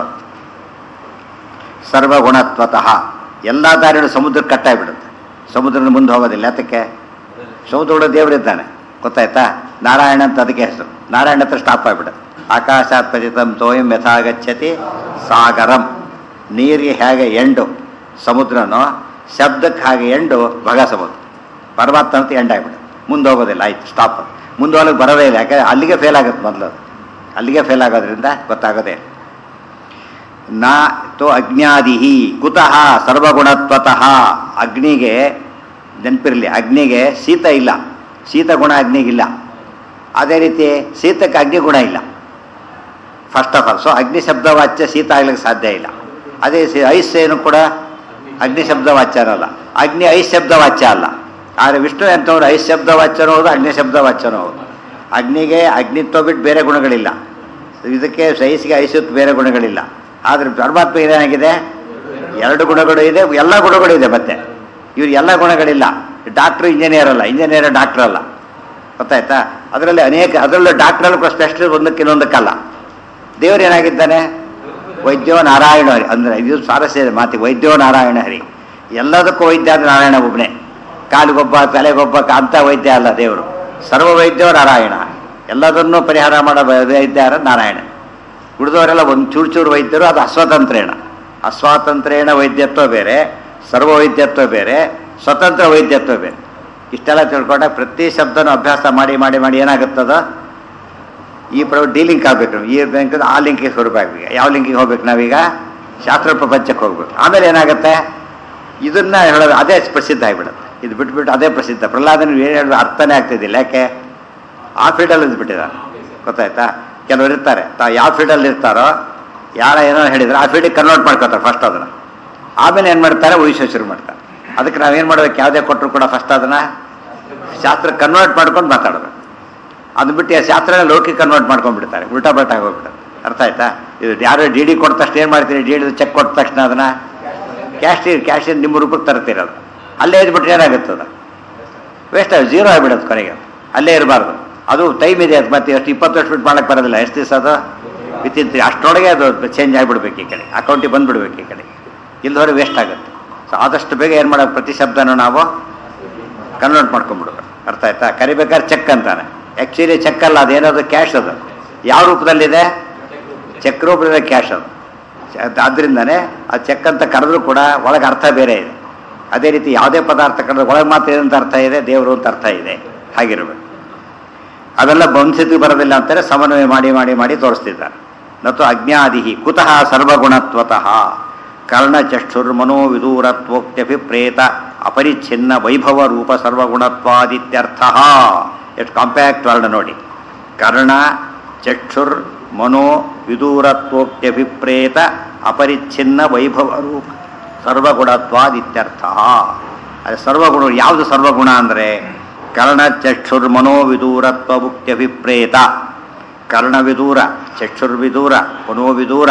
ಸರ್ವಗುಣತ್ವತಃ ಎಲ್ಲ ದಾರಿಗಳು ಸಮುದ್ರಕ್ಕೆ ಕಟ್ಟಾಗಿಬಿಡುತ್ತೆ. ಸಮುದ್ರದ ಮುಂದೆ ಹೋಗೋದಿಲ್ಲ. ಅದಕ್ಕೆ ಸಮುದ್ರದ ದೇವರಿದ್ದಾನೆ, ಗೊತ್ತಾಯ್ತಾ? ನಾರಾಯಣ ಅಂತ ಅದಕ್ಕೆ ಹೆಸರು. ನಾರಾಯಣ ಹತ್ರ ಸ್ಟಾಪ್ ಆಗಿಬಿಡುತ್ತೆ. ಆಕಾಶಾತ್ ಪತಿತಂ ತೋಯಂ ಯಥಾಗಚ್ಚತಿ ಸಾಗರಂ. ನೀರಿಗೆ ಹೇಗೆ ಎಂಡು ಸಮುದ್ರನೋ, ಶಬ್ದಕ್ಕೆ ಹಾಗೆ ಎಂಡು ಭಗ ಸಮುದ್ರ. ಪರಮಾತ್ಮ ಅಂತ ಎಂಡ್ ಆಗಿಬಿಡುತ್ತೆ. ಮುಂದೆ ಹೋಗೋದಿಲ್ಲ, ಆಯ್ತು ಸ್ಟಾಪ್. ಮುಂದೆ ಹೋಗಲಿಕ್ಕೆ ಬರೋದೇ ಇಲ್ಲ. ಯಾಕಂದರೆ ಅಲ್ಲಿಗೆ ಫೇಲ್ ಆಗುತ್ತೆ ಮೊದಲು. ಅಲ್ಲಿಗೆ ಫೇಲ್ ಆಗೋದ್ರಿಂದ ಗೊತ್ತಾಗೋದೇ. ನಾ ತೋ ಅಗ್ನ್ಯಾದಿಹಿ ಕುತಃ ಸರ್ವಗುಣತ್ವತಃ. ಅಗ್ನಿಗೆ ನೆನಪಿರಲಿ, ಅಗ್ನಿಗೆ ಶೀತ ಇಲ್ಲ, ಶೀತ ಗುಣ ಅಗ್ನಿಗಿಲ್ಲ. ಅದೇ ರೀತಿ ಶೀತಕ್ಕೆ ಅಗ್ನಿ ಗುಣ ಇಲ್ಲ ಫಸ್ಟ್ ಆಫ್ ಆಲ್. ಸೊ ಅಗ್ನಿ ಶಬ್ದ ವಾಚ್ಯ ಶೀತ ಆಗ್ಲಿಕ್ಕೆ ಸಾಧ್ಯ ಇಲ್ಲ. ಅದೇ ಐಸ್ ಏನು ಕೂಡ ಅಗ್ನಿ ಶಬ್ದ ವಾಚ್ಯ ಅನ್ನಲ್ಲ, ಅಗ್ನಿ ಐಸ್ ಶಬ್ದ ವಾಚ್ಯ ಅಲ್ಲ. ಆದರೆ ವಿಷ್ಣು ಎಂಥವ್ರು ಐಸ್ ಶಬ್ದ ವಾಚ್ಯನೂ ಹೌದು, ಅಗ್ನಿ ಶಬ್ದ ವಾಚ್ಯನೂ ಹೌದು. ಅಗ್ನಿಗೆ ಅಗ್ನಿತ್ವ ಬಿಟ್ಟು ಬೇರೆ ಗುಣಗಳಿಲ್ಲ, ಇದಕ್ಕೆ ಐಸ್ಗೆ ಐಸತ್ ಬೇರೆ ಗುಣಗಳಿಲ್ಲ. ಆದರೆ ಪರಮಾತ್ಮ ಏನಾಗಿದೆ? ಎರಡು ಗುಣಗಳು ಇದೆ, ಎಲ್ಲ ಗುಣಗಳು ಇದೆ. ಮತ್ತೆ ಇವ್ರು ಎಲ್ಲ ಗುಣಗಳಿಲ್ಲ. ಡಾಕ್ಟ್ರು ಇಂಜಿನಿಯರ್ ಅಲ್ಲ, ಇಂಜಿನಿಯರ್ ಡಾಕ್ಟ್ರ್ ಅಲ್ಲ, ಗೊತ್ತಾಯ್ತಾ? ಅದರಲ್ಲಿ ಅನೇಕ, ಅದರಲ್ಲೂ ಡಾಕ್ಟ್ರಲ್ಲಿ ಸ್ಪೆಷಲಿಸ್ಟ್ ಒಂದಕ್ಕೆ ಇನ್ನೊಂದಕ್ಕಲ್ಲ. ದೇವರು ಏನಾಗಿದ್ದಾನೆ? ವೈದ್ಯೋ ನಾರಾಯಣ ಹರಿ ಅಂದರೆ ಇದು ಸ್ವಾರಸ್ಯ ಇದೆ ಮಾತಿಗೆ. ವೈದ್ಯೋ ನಾರಾಯಣ ಹರಿ, ಎಲ್ಲದಕ್ಕೂ ವೈದ್ಯ ಅಂದರೆ ನಾರಾಯಣ ಒಬ್ಬನೇ. ಕಾಲಿಗೊಬ್ಬ ತಲೆಗೊಬ್ಬ ಅಂತ ವೈದ್ಯ ಅಲ್ಲ ದೇವರು. ಸರ್ವ ವೈದ್ಯೋ ನಾರಾಯಣ, ಎಲ್ಲದನ್ನೂ ಪರಿಹಾರ ಮಾಡೋ ವೈದ್ಯ ಯಾರ ನಾರಾಯಣ. ಉಳಿದವರೆಲ್ಲ ಒಂದು ಚೂರು ಚೂರು ವೈದ್ಯರು, ಅದು ಅಸ್ವತಂತ್ರೇಣ. ಅಸ್ವಾತಂತ್ರೇಣ ವೈದ್ಯತ್ವ ಬೇರೆ, ಸರ್ವ ವೈದ್ಯತ್ವ ಬೇರೆ, ಸ್ವತಂತ್ರ ವೈದ್ಯತ್ವ ಬೇರೆ. ಇಷ್ಟೆಲ್ಲ ತಿಳ್ಕೊಂಡಾಗ ಪ್ರತಿ ಶಬ್ದನೂ ಅಭ್ಯಾಸ ಮಾಡಿ ಮಾಡಿ ಮಾಡಿ ಏನಾಗುತ್ತದ, ಈ ಪ್ರ ಡಿ ಲಿಂಕ್ ಆಗಬೇಕು. ಈ ಬ್ಯಾಂಕ್ ಆ ಲಿಂಕಿಗೆ ಸ್ವರೂಪ ಆಗಬೇಕು. ಯಾವ ಲಿಂಕಿಗೆ ಹೋಗ್ಬೇಕು ನಾವೀಗ? ಶಾಸ್ತ್ರ ಪ್ರಪಂಚಕ್ಕೆ ಹೋಗ್ಬೇಕು. ಆಮೇಲೆ ಏನಾಗುತ್ತೆ, ಇದನ್ನ ಹೇಳೋದು ಅದೇ ಪ್ರಸಿದ್ಧ ಆಗಿಬಿಡುತ್ತೆ. ಇದು ಬಿಟ್ಬಿಟ್ಟು ಅದೇ ಪ್ರಸಿದ್ಧ. ಪ್ರಹ್ಲಾದನ ಏನು ಹೇಳೋದು ಅರ್ಥನೇ ಆಗ್ತಿದ್ದಿಲ್ಲ. ಯಾಕೆ? ಆ ಫೀಲ್ಡಲ್ಲಿ ಇದ್ಬಿಟ್ಟಿದ್ದಾರೆ. ಗೊತ್ತಾಯ್ತಾ? ಕೆಲವರು ಇರ್ತಾರೆ, ತಾ ಯಾವ ಫೀಲ್ಡಲ್ಲಿ ಇರ್ತಾರೋ ಯಾರ ಏನೋ ಹೇಳಿದ್ರೆ ಆ ಫೀಲ್ಡಿಗೆ ಕನ್ವರ್ಟ್ ಮಾಡ್ಕೋತಾರೆ ಫಸ್ಟ್ ಅದನ್ನು. ಆಮೇಲೆ ಏನು ಮಾಡ್ತಾರೆ, ಊಹಿಸೋ ಶುರು ಮಾಡ್ತಾರೆ. ಅದಕ್ಕೆ ನಾವೇನು ಮಾಡ್ಬೇಕು, ಯಾವುದೇ ಕೊಟ್ಟರು ಕೂಡ ಫಸ್ಟ್ ಅದನ್ನು ಶಾಸ್ತ್ರ ಕನ್ವರ್ಟ್ ಮಾಡ್ಕೊಂಡು ಮಾತಾಡೋದು. ಅದು ಬಿಟ್ಟು ಆ ಶಾಸ್ತ್ರನ ಲೌಕಿಕ ಕನ್ವರ್ಟ್ ಮಾಡ್ಕೊಂಡ್ಬಿಡ್ತಾರೆ, ಉಲ್ಟಾ ಬಲ್ಟಾ ಹೋಗ್ಬಿಡ್ತಾರೆ. ಅರ್ಥ ಆಯ್ತಾ? ಇದು ಯಾರು ಡಿ ಡಿ ಕೊಟ್ಟ ತಕ್ಷಣ ಏನು ಮಾಡ್ತೀರಿ, ಡಿ ಡಿ ಚೆಕ್ ಕೊಟ್ಟ ತಕ್ಷಣ ಅದನ್ನು ಕ್ಯಾಶ್ ಕ್ಯಾಶ್ ನಿಮ್ಮ ರೂಪಕ್ಕೆ ತರ್ತೀರದು. ಅಲ್ಲೇ ಇದ್ಬಿಟ್ರೆ ಏನಾಗುತ್ತದ, ವೇಸ್ಟ್ ಆಗಿ ಜೀರೋ ಆಗಿಬಿಡೋದು ಕೊನೆಗೆ. ಅಲ್ಲೇ ಇರಬಾರ್ದು. ಅದು ಟೈಮ್ ಇದೆ. ಅದು ಮತ್ತೆ ಎಷ್ಟು ಇಪ್ಪತ್ತು ವರ್ಷ ಬಿಟ್ಟು ಮಾಡೋಕ್ಕೆ ಬರೋದಿಲ್ಲ. ಎಷ್ಟು ದಿವಸ ಅದು ವಿತಿನ್ ಅಷ್ಟರೊಳಗೆ ಅದು ಚೇಂಜ್ ಆಗಿಬಿಡ್ಬೇಕು. ಈ ಕಡೆ ಅಕೌಂಟಿಗೆ ಬಂದುಬಿಡ್ಬೇಕು. ಈ ಕಡೆ ಇಲ್ಲದವರೆ ವೇಸ್ಟ್ ಆಗುತ್ತೆ. ಸೊ ಆದಷ್ಟು ಬೇಗ ಏನು ಮಾಡೋದು, ಪ್ರತಿ ಶಬ್ದನೂ ನಾವು ಕನ್ವರ್ಟ್ ಮಾಡ್ಕೊಂಡ್ಬಿಡ್ಬೇಕು. ಅರ್ಥ ಆಯ್ತಾ? ಕರಿಬೇಕಾದ್ರೆ ಚೆಕ್ ಅಂತಾನೆ, ಆ್ಯಕ್ಚುಲಿ ಚೆಕ್ ಅಲ್ಲ, ಅದೇನದು ಕ್ಯಾಶ್. ಅದು ಯಾವ ರೂಪದಲ್ಲಿದೆ? ಚೆಕ್ ರೂಪದಲ್ಲಿ ಕ್ಯಾಶ್ ಅದು. ಆದ್ದರಿಂದನೇ ಆ ಚೆಕ್ ಅಂತ ಕರೆದ್ರೂ ಕೂಡ ಒಳಗೆ ಅರ್ಥ ಬೇರೆ ಇದೆ. ಅದೇ ರೀತಿ ಯಾವುದೇ ಪದಾರ್ಥ ಕರೆದ್ರೆ ಒಳಗೆ ಮಾತ್ರ ಏನಂತ ಅರ್ಥ ಇದೆ, ದೇವರು ಅಂತ ಅರ್ಥ ಇದೆ. ಹಾಗಿರ್ಬೇಕು. ಅವೆಲ್ಲ ಬಂಧಿಸಿ ಬರೋದಿಲ್ಲ ಅಂತಾರೆ. ಸಮನ್ವಯ ಮಾಡಿ ಮಾಡಿ ಮಾಡಿ ತೋರಿಸ್ತಿದ್ದಾರೆ. ನತು ಅಜ್ಞಾದಿ ಕುತಃ ಸರ್ವಗುಣತ್ವತಃ ಕರ್ಣಚಕ್ಷುರ್ಮನೋ ವಿದೂರತ್ವೋಕ್ತ್ಯಭಿಪ್ರೇತ ಅಪರಿಚ್ಛಿನ್ನ ವೈಭವ ರೂಪ ಸರ್ವಗುಣತ್ವಾದಿತ್ಯರ್ಥ. ಎಷ್ಟು ಕಾಂಪ್ಯಾಕ್ಟ್ ವರ್ಣ ನೋಡಿ. ಕರ್ಣ ಚಕ್ಷುರ್ ಮನೋ ವಿದೂರತ್ವೋಕ್ತ್ಯಭಿಪ್ರೇತ ಅಪರಿಚ್ಛಿನ್ನ ವೈಭವ ರೂಪ ಸರ್ವಗುಣತ್ವಾದಿತ್ಯರ್ಥ. ಅದು ಸರ್ವಗುಣ. ಯಾವುದು ಸರ್ವಗುಣ ಅಂದರೆ ಕರ್ಣ ಚಕ್ಷುರ್ಮನೋ ವಿದೂರತ್ವ ಮುಕ್ತ್ಯಭಿಪ್ರೇತ. ಕರ್ಣವಿದೂರ, ಚಕ್ಷುರ್ವಿದೂರ, ಮನೋವಿದೂರ.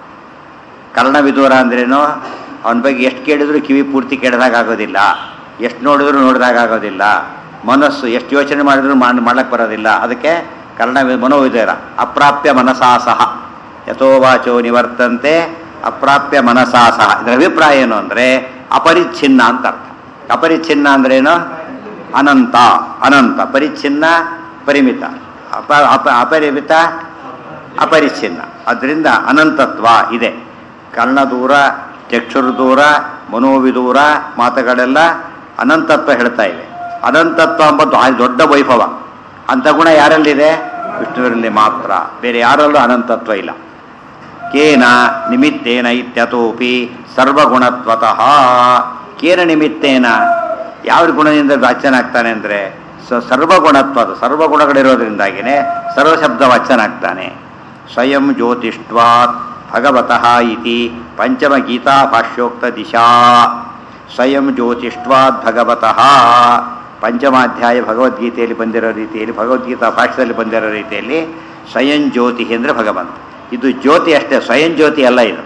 ಕರ್ಣವಿದೂರ ಅಂದ್ರೇನು? ಅವನ ಬಗ್ಗೆ ಎಷ್ಟು ಕೇಳಿದ್ರು ಕಿವಿ ಪೂರ್ತಿ ಕೇಳಿದಾಗ ಆಗೋದಿಲ್ಲ, ಎಷ್ಟು ನೋಡಿದ್ರು ನೋಡಿದಾಗ ಆಗೋದಿಲ್ಲ, ಮನಸ್ಸು ಎಷ್ಟು ಯೋಚನೆ ಮಾಡಿದ್ರು ಮಾಡ್ಲಿಕ್ಕೆ ಬರೋದಿಲ್ಲ. ಅದಕ್ಕೆ ಕರ್ಣ ಮನೋವಿದೂರ. ಅಪ್ರಾಪ್ಯ ಮನಸಾಸಹ ಯಥೋವಾಚೋ ನಿವರ್ತಂತೆ ಅಪ್ರಾಪ್ಯ ಮನಸಾಸಹ. ಇದರ ಅಭಿಪ್ರಾಯ ಏನು ಅಂದರೆ ಅಪರಿಚ್ಛಿನ್ನ ಅಂತ ಅರ್ಥ. ಅಪರಿಚ್ಛಿನ್ನ ಅಂದ್ರೇನು? ಅನಂತ. ಅನಂತ. ಪರಿಚ್ಛಿನ್ನ ಪರಿಮಿತ, ಅಪ ಅಪ ಅಪರಿಮಿತ ಅಪರಿಚ್ಛಿನ್ನ. ಅದರಿಂದ ಅನಂತತ್ವ ಇದೆ. ಕರ್ಣದೂರ, ಚಕ್ಷುರ್ದೂರ, ಮನೋವಿದೂರ ಮಾತುಗಳೆಲ್ಲ ಅನಂತತ್ವ ಹೇಳ್ತಾ ಇವೆ. ಅನಂತತ್ವ ಎಂಬುದು ಆ ದೊಡ್ಡ ವೈಭವ. ಅಂಥ ಗುಣ ಯಾರಲ್ಲಿದೆ? ವಿಷ್ಣುವಿನಲ್ಲಿ ಮಾತ್ರ, ಬೇರೆ ಯಾರಲ್ಲೂ ಅನಂತತ್ವ ಇಲ್ಲ. ಕೇನ ನಿಮಿತ್ತೇನ ಇತ್ಯತೋಪಿ ಸರ್ವಗುಣತ್ವತಃ. ಕೇನ ನಿಮಿತ್ತೇನ, ಯಾವ ಗುಣದಿಂದ ವಾಚ್ಯನಾಗ್ತಾನೆ ಅಂದರೆ ಸ ಸರ್ವಗುಣತ್ವದ ಸರ್ವಗುಣಗಳಿರೋದ್ರಿಂದಾಗಿಯೇ ಸರ್ವಶಬ್ದ ವಾಚ್ಯನಾಗ್ತಾನೆ. ಸ್ವಯಂ ಜ್ಯೋತಿಷ್ಟ್ವಾತ್ ಭಗವತಃ ಇತಿ ಪಂಚಮ ಗೀತಾ ಭಾಷ್ಯೋಕ್ತ ದಿಶಾ. ಸ್ವಯಂ ಜ್ಯೋತಿಷ್ಟ್ವಾತ್ ಭಗವತಃ ಪಂಚಮಾಧ್ಯಾಯ ಭಗವದ್ಗೀತೆಯಲ್ಲಿ ಬಂದಿರೋ ರೀತಿಯಲ್ಲಿ, ಭಗವದ್ಗೀತಾ ಭಾಷ್ಯದಲ್ಲಿ ಬಂದಿರೋ ರೀತಿಯಲ್ಲಿ ಸ್ವಯಂ ಜ್ಯೋತಿ ಅಂದರೆ ಭಗವಂತ. ಇದು ಜ್ಯೋತಿ ಅಷ್ಟೇ, ಸ್ವಯಂ ಜ್ಯೋತಿ ಅಲ್ಲ. ಇದು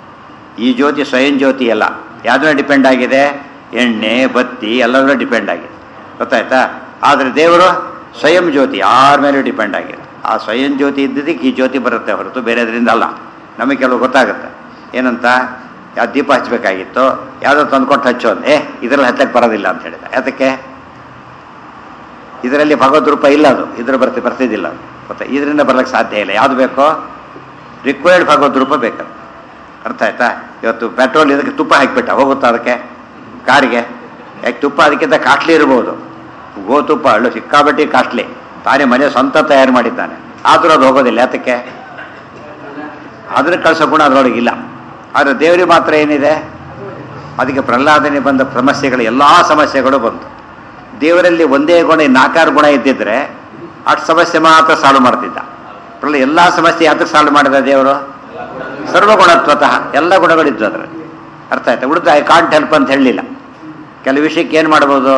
ಈ ಜ್ಯೋತಿ ಸ್ವಯಂ ಜ್ಯೋತಿ ಅಲ್ಲ. ಯಾವುದನ್ನ ಡಿಪೆಂಡ್ ಆಗಿದೆ? ಎಣ್ಣೆ, ಬತ್ತಿ ಎಲ್ಲದೂ ಡಿಪೆಂಡ್ ಆಗಿದೆ. ಗೊತ್ತಾಯ್ತಾ? ಆದರೆ ದೇವರು ಸ್ವಯಂ ಜ್ಯೋತಿ, ಯಾರ ಮೇಲೂ ಡಿಪೆಂಡ್ ಆಗಿದೆ. ಆ ಸ್ವಯಂ ಜ್ಯೋತಿ ಇದ್ದಿದ್ದಕ್ಕೆ ಈ ಜ್ಯೋತಿ ಬರುತ್ತೆ ಹೊರತು ಬೇರೆ ಅದರಿಂದ ಅಲ್ಲ. ನಮಗೆ ಕೆಲವು ಗೊತ್ತಾಗುತ್ತೆ. ಏನಂತ, ಯಾವ ದೀಪ ಹಚ್ಚಬೇಕಾಗಿತ್ತು, ಯಾವುದೋ ತಂದ್ಕೊಟ್ಟು ಹಚ್ಚೋ ಅಂದೆ, ಏ ಇದರಲ್ಲಿ ಹಚ್ಚಕ್ಕೆ ಬರೋದಿಲ್ಲ ಅಂತ ಹೇಳಿದ. ಯಾತಕ್ಕೆ? ಇದರಲ್ಲಿ ಭಗವದ್ ರೂಪ ಇಲ್ಲ, ಅದು ಇದ್ರ ಬರ್ತಿ ಬರ್ತಿದ್ದಿಲ್ಲ ಅದು. ಗೊತ್ತಾ? ಇದರಿಂದ ಬರ್ಲಿಕ್ಕೆ ಸಾಧ್ಯ ಇಲ್ಲ. ಯಾವುದು ಬೇಕೋ ರಿಕ್ವೈರ್ಡ್ ಭಗವದ್ ರೂಪ ಬೇಕದು. ಅರ್ಥ ಆಯ್ತಾ? ಇವತ್ತು ಪೆಟ್ರೋಲ್ ಇದಕ್ಕೆ ತುಪ್ಪ ಹಾಕಿಬಿಟ್ಟ, ಹೋಗುತ್ತಾ ಅದಕ್ಕೆ ಕಾರಿಗೆ? ಯಾಕೆ ತುಪ್ಪ ಅದಕ್ಕಿಂತ ಕಾಸ್ಟ್ಲಿ ಇರ್ಬೋದು. ಗೋತುಪ್ಪ ಅಳ್ಳು ಸಿಕ್ಕಾಬಟ್ಟಿ ಕಾಸ್ಟ್ಲಿ, ತಾನೇ ಮನೆ ಸ್ವಂತ ತಯಾರು ಮಾಡಿದ್ದಾನೆ, ಆದರೂ ಅದು ಹೋಗೋದಿಲ್ಲ. ಯಾತಕ್ಕೆ? ಅದನ್ನು ಕಳಿಸೋ ಗುಣ ಅದರೊಳಗಿಲ್ಲ. ಆದರೆ ದೇವರಿಗೆ ಮಾತ್ರ ಏನಿದೆ? ಅದಕ್ಕೆ ಪ್ರಹ್ಲಾದನೆ ಬಂದ ಸಮಸ್ಯೆಗಳು, ಎಲ್ಲ ಸಮಸ್ಯೆಗಳು ಬಂತು. ದೇವರಲ್ಲಿ ಒಂದೇ ಗುಣ, ನಾಲ್ಕಾರು ಗುಣ ಇದ್ದಿದ್ರೆ ಅಷ್ಟು ಸಮಸ್ಯೆ ಮಾತ್ರ ಸಾಲ್ವ್ ಮಾಡ್ತಿದ್ದ. ಪ್ರಹ್ಲಾದ ಎಲ್ಲ ಸಮಸ್ಯೆ ಯಾತಕ್ಕೆ ಸಾಲ್ವ್ ಮಾಡಿದ ದೇವರು? ಸರ್ವಗುಣತ್ವತಃ ಎಲ್ಲ ಗುಣಗಳಿದ್ದು ಅದರಲ್ಲಿ. ಅರ್ಥ ಆಯ್ತಾ? ಉಳಿದು ಐ ಕಾಂಟ್ ಹೆಲ್ಪ್ ಅಂತ ಹೇಳಲಿಲ್ಲ. ಕೆಲವು ವಿಷಯಕ್ಕೆ ಏನು ಮಾಡ್ಬೋದು?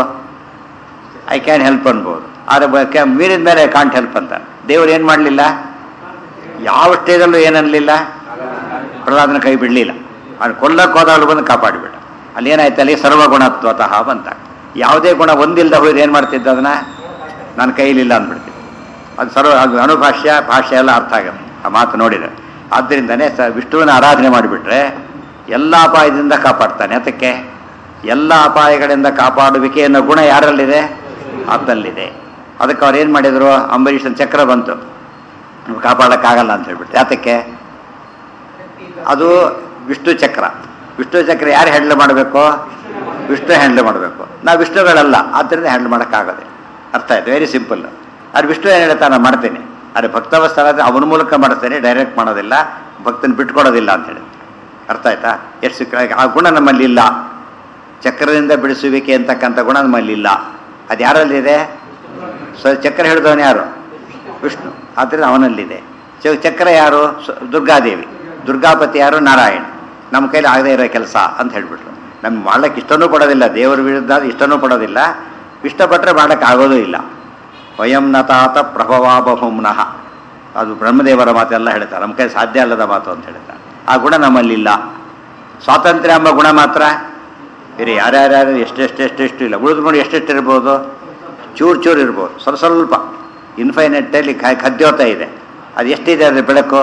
ಐ ಕ್ಯಾನ್ ಹೆಲ್ಪ್ ಅನ್ಬೋದು. ಆದರೆ ಮೀರಿದ ಮೇಲೆ ಐ ಕಾಂಟ್ ಹೆಲ್ಪ್ ಅಂತ. ದೇವರು ಏನು ಮಾಡಲಿಲ್ಲ? ಯಾವ ಸ್ಟೇಜಲ್ಲೂ ಏನನ್ನಲಿಲ್ಲ, ಪ್ರಹ್ಲಾದನ ಕೈ ಬಿಡಲಿಲ್ಲ. ಅವ್ನು ಕೊಲ್ಲಕ್ಕೆ ಹೋದಾಗಲೂ ಬಂದು ಕಾಪಾಡಿಬಿಡ. ಅಲ್ಲಿ ಏನಾಯ್ತು? ಅಲ್ಲಿ ಸರ್ವಗುಣತ್ವತಃ ಬಂತ. ಯಾವುದೇ ಗುಣ ಒಂದಿಲ್ಲದ ಹೋದ್ರೆ ಏನು ಮಾಡ್ತಿದ್ದ? ಅದನ್ನು ನನ್ನ ಕೈಲಿಲ್ಲ ಅಂದ್ಬಿಡ್ತಿದ್ದೆ. ಅದು ಸರ್ವ ಅದು ಅನುಭಾಷ್ಯ ಭಾಷೆ ಎಲ್ಲ ಅರ್ಥ ಆಗುತ್ತೆ ಆ ಮಾತು ನೋಡಿದರೆ. ಆದ್ದರಿಂದನೇ ಸ ವಿಷ್ಣುವಿನ ಆರಾಧನೆ ಮಾಡಿಬಿಟ್ರೆ ಎಲ್ಲ ಅಪಾಯದಿಂದ ಕಾಪಾಡ್ತಾನೆ. ಅದಕ್ಕೆ ಎಲ್ಲ ಅಪಾಯಗಳಿಂದ ಕಾಪಾಡುವಿಕೆ ಅನ್ನೋ ಗುಣ ಯಾರಲ್ಲಿದೆ? ಆತನಲ್ಲಿದೆ. ಅದಕ್ಕೆ ಅವ್ರು ಏನು ಮಾಡಿದರು? ಅಂಬರೀಷನ ಚಕ್ರ ಬಂತು, ಕಾಪಾಡೋಕ್ಕಾಗಲ್ಲ ಅಂತ ಹೇಳ್ಬಿಟ್ಟು. ಯಾತಕ್ಕೆ? ಅದು ವಿಷ್ಣು ಚಕ್ರ. ವಿಷ್ಣು ಚಕ್ರ ಯಾರು ಹ್ಯಾಂಡಲ್ ಮಾಡಬೇಕು? ವಿಷ್ಣು ಹ್ಯಾಂಡಲ್ ಮಾಡಬೇಕು. ನಾವು ವಿಷ್ಣುಗಳಲ್ಲ, ಆದ್ದರಿಂದ ಹ್ಯಾಂಡಲ್ ಮಾಡೋಕ್ಕಾಗೋದಿಲ್ಲ. ಅರ್ಥ ಆಯ್ತು? Very simple. ಅದು ವಿಷ್ಣು ಏನು ಹೇಳ್ತಾ ನಾನು ಮಾಡ್ತೇನೆ, ಆದರೆ ಭಕ್ತವಸ್ಥರ ಆದರೆ ಅವನ ಮೂಲಕ ಮಾಡ್ತೇನೆ, ಡೈರೆಕ್ಟ್ ಮಾಡೋದಿಲ್ಲ, ಭಕ್ತನ ಬಿಟ್ಕೊಡೋದಿಲ್ಲ ಅಂತ ಹೇಳಿ. ಅರ್ಥ ಆಯ್ತಾ? ಎಷ್ಟು ಆ ಗುಣ ನಮ್ಮಲ್ಲಿ ಇಲ್ಲ. ಚಕ್ರದಿಂದ ಬಿಡಿಸುವಿಕೆ ಅಂತಕ್ಕಂಥ ಗುಣ ನಮ್ಮಲ್ಲಿ ಇಲ್ಲ. ಅದು ಯಾರಲ್ಲಿದೆ? ಸೊ ಚಕ್ರ ಹಿಡಿದವನು ಯಾರು? ವಿಷ್ಣು. ಆದ್ದರಿಂದ ಅವನಲ್ಲಿದೆ. ಚಕ್ರ ಯಾರು? ದುರ್ಗಾದೇವಿ. ದುರ್ಗಾಪತಿ ಯಾರು? ನಾರಾಯಣ. ನಮ್ಮ ಕೈಲಿ ಆಗದೇ ಇರೋ ಕೆಲಸ ಅಂತ ಹೇಳ್ಬಿಟ್ರು. ನಮ್ಗೆ ಮಾಡ್ಲಿಕ್ಕೆ ಇಷ್ಟನೂ ಪಡೋದಿಲ್ಲ, ದೇವರ ವಿರುದ್ಧ ಇಷ್ಟನೂ ಪಡೋದಿಲ್ಲ, ಇಷ್ಟಪಟ್ಟರೆ ಮಾಡ್ಲಿಕ್ಕೆ ಆಗೋದೂ ಇಲ್ಲ. ವಯಂ ನತಾತ ಪ್ರಭವಾ ಬಹುಮ್ನಃ, ಅದು ಬ್ರಹ್ಮದೇವರ ಮಾತೆಲ್ಲ ಹೇಳ್ತಾರೆ. ನಮ್ಮ ಕೈ ಸಾಧ್ಯ ಅಲ್ಲದ ಮಾತು ಅಂತ ಹೇಳ್ತಾರೆ. ಆ ಗುಣ ನಮ್ಮಲ್ಲಿಲ್ಲ. ಸ್ವಾತಂತ್ರ್ಯ ಎಂಬ ಗುಣ ಮಾತ್ರ ಬೇರೆ ಯಾರ್ಯಾರ್ಯಾರು ಎಷ್ಟೆಷ್ಟೆಷ್ಟೆಷ್ಟು ಇಲ್ಲ. ಉಳಿದುಕೊಂಡು ಎಷ್ಟೆಷ್ಟು ಇರ್ಬೋದು? ಚೂರು ಚೂರು ಇರ್ಬೋದು, ಸ್ವಲ್ಪ ಸ್ವಲ್ಪ ಇನ್ಫೈನೆಟ್ಟಲ್ಲಿ ಖದ್ಯೋತ ಇದೆ. ಅದು ಎಷ್ಟಿದೆ ಅಂದರೆ ಬೆಳಕು?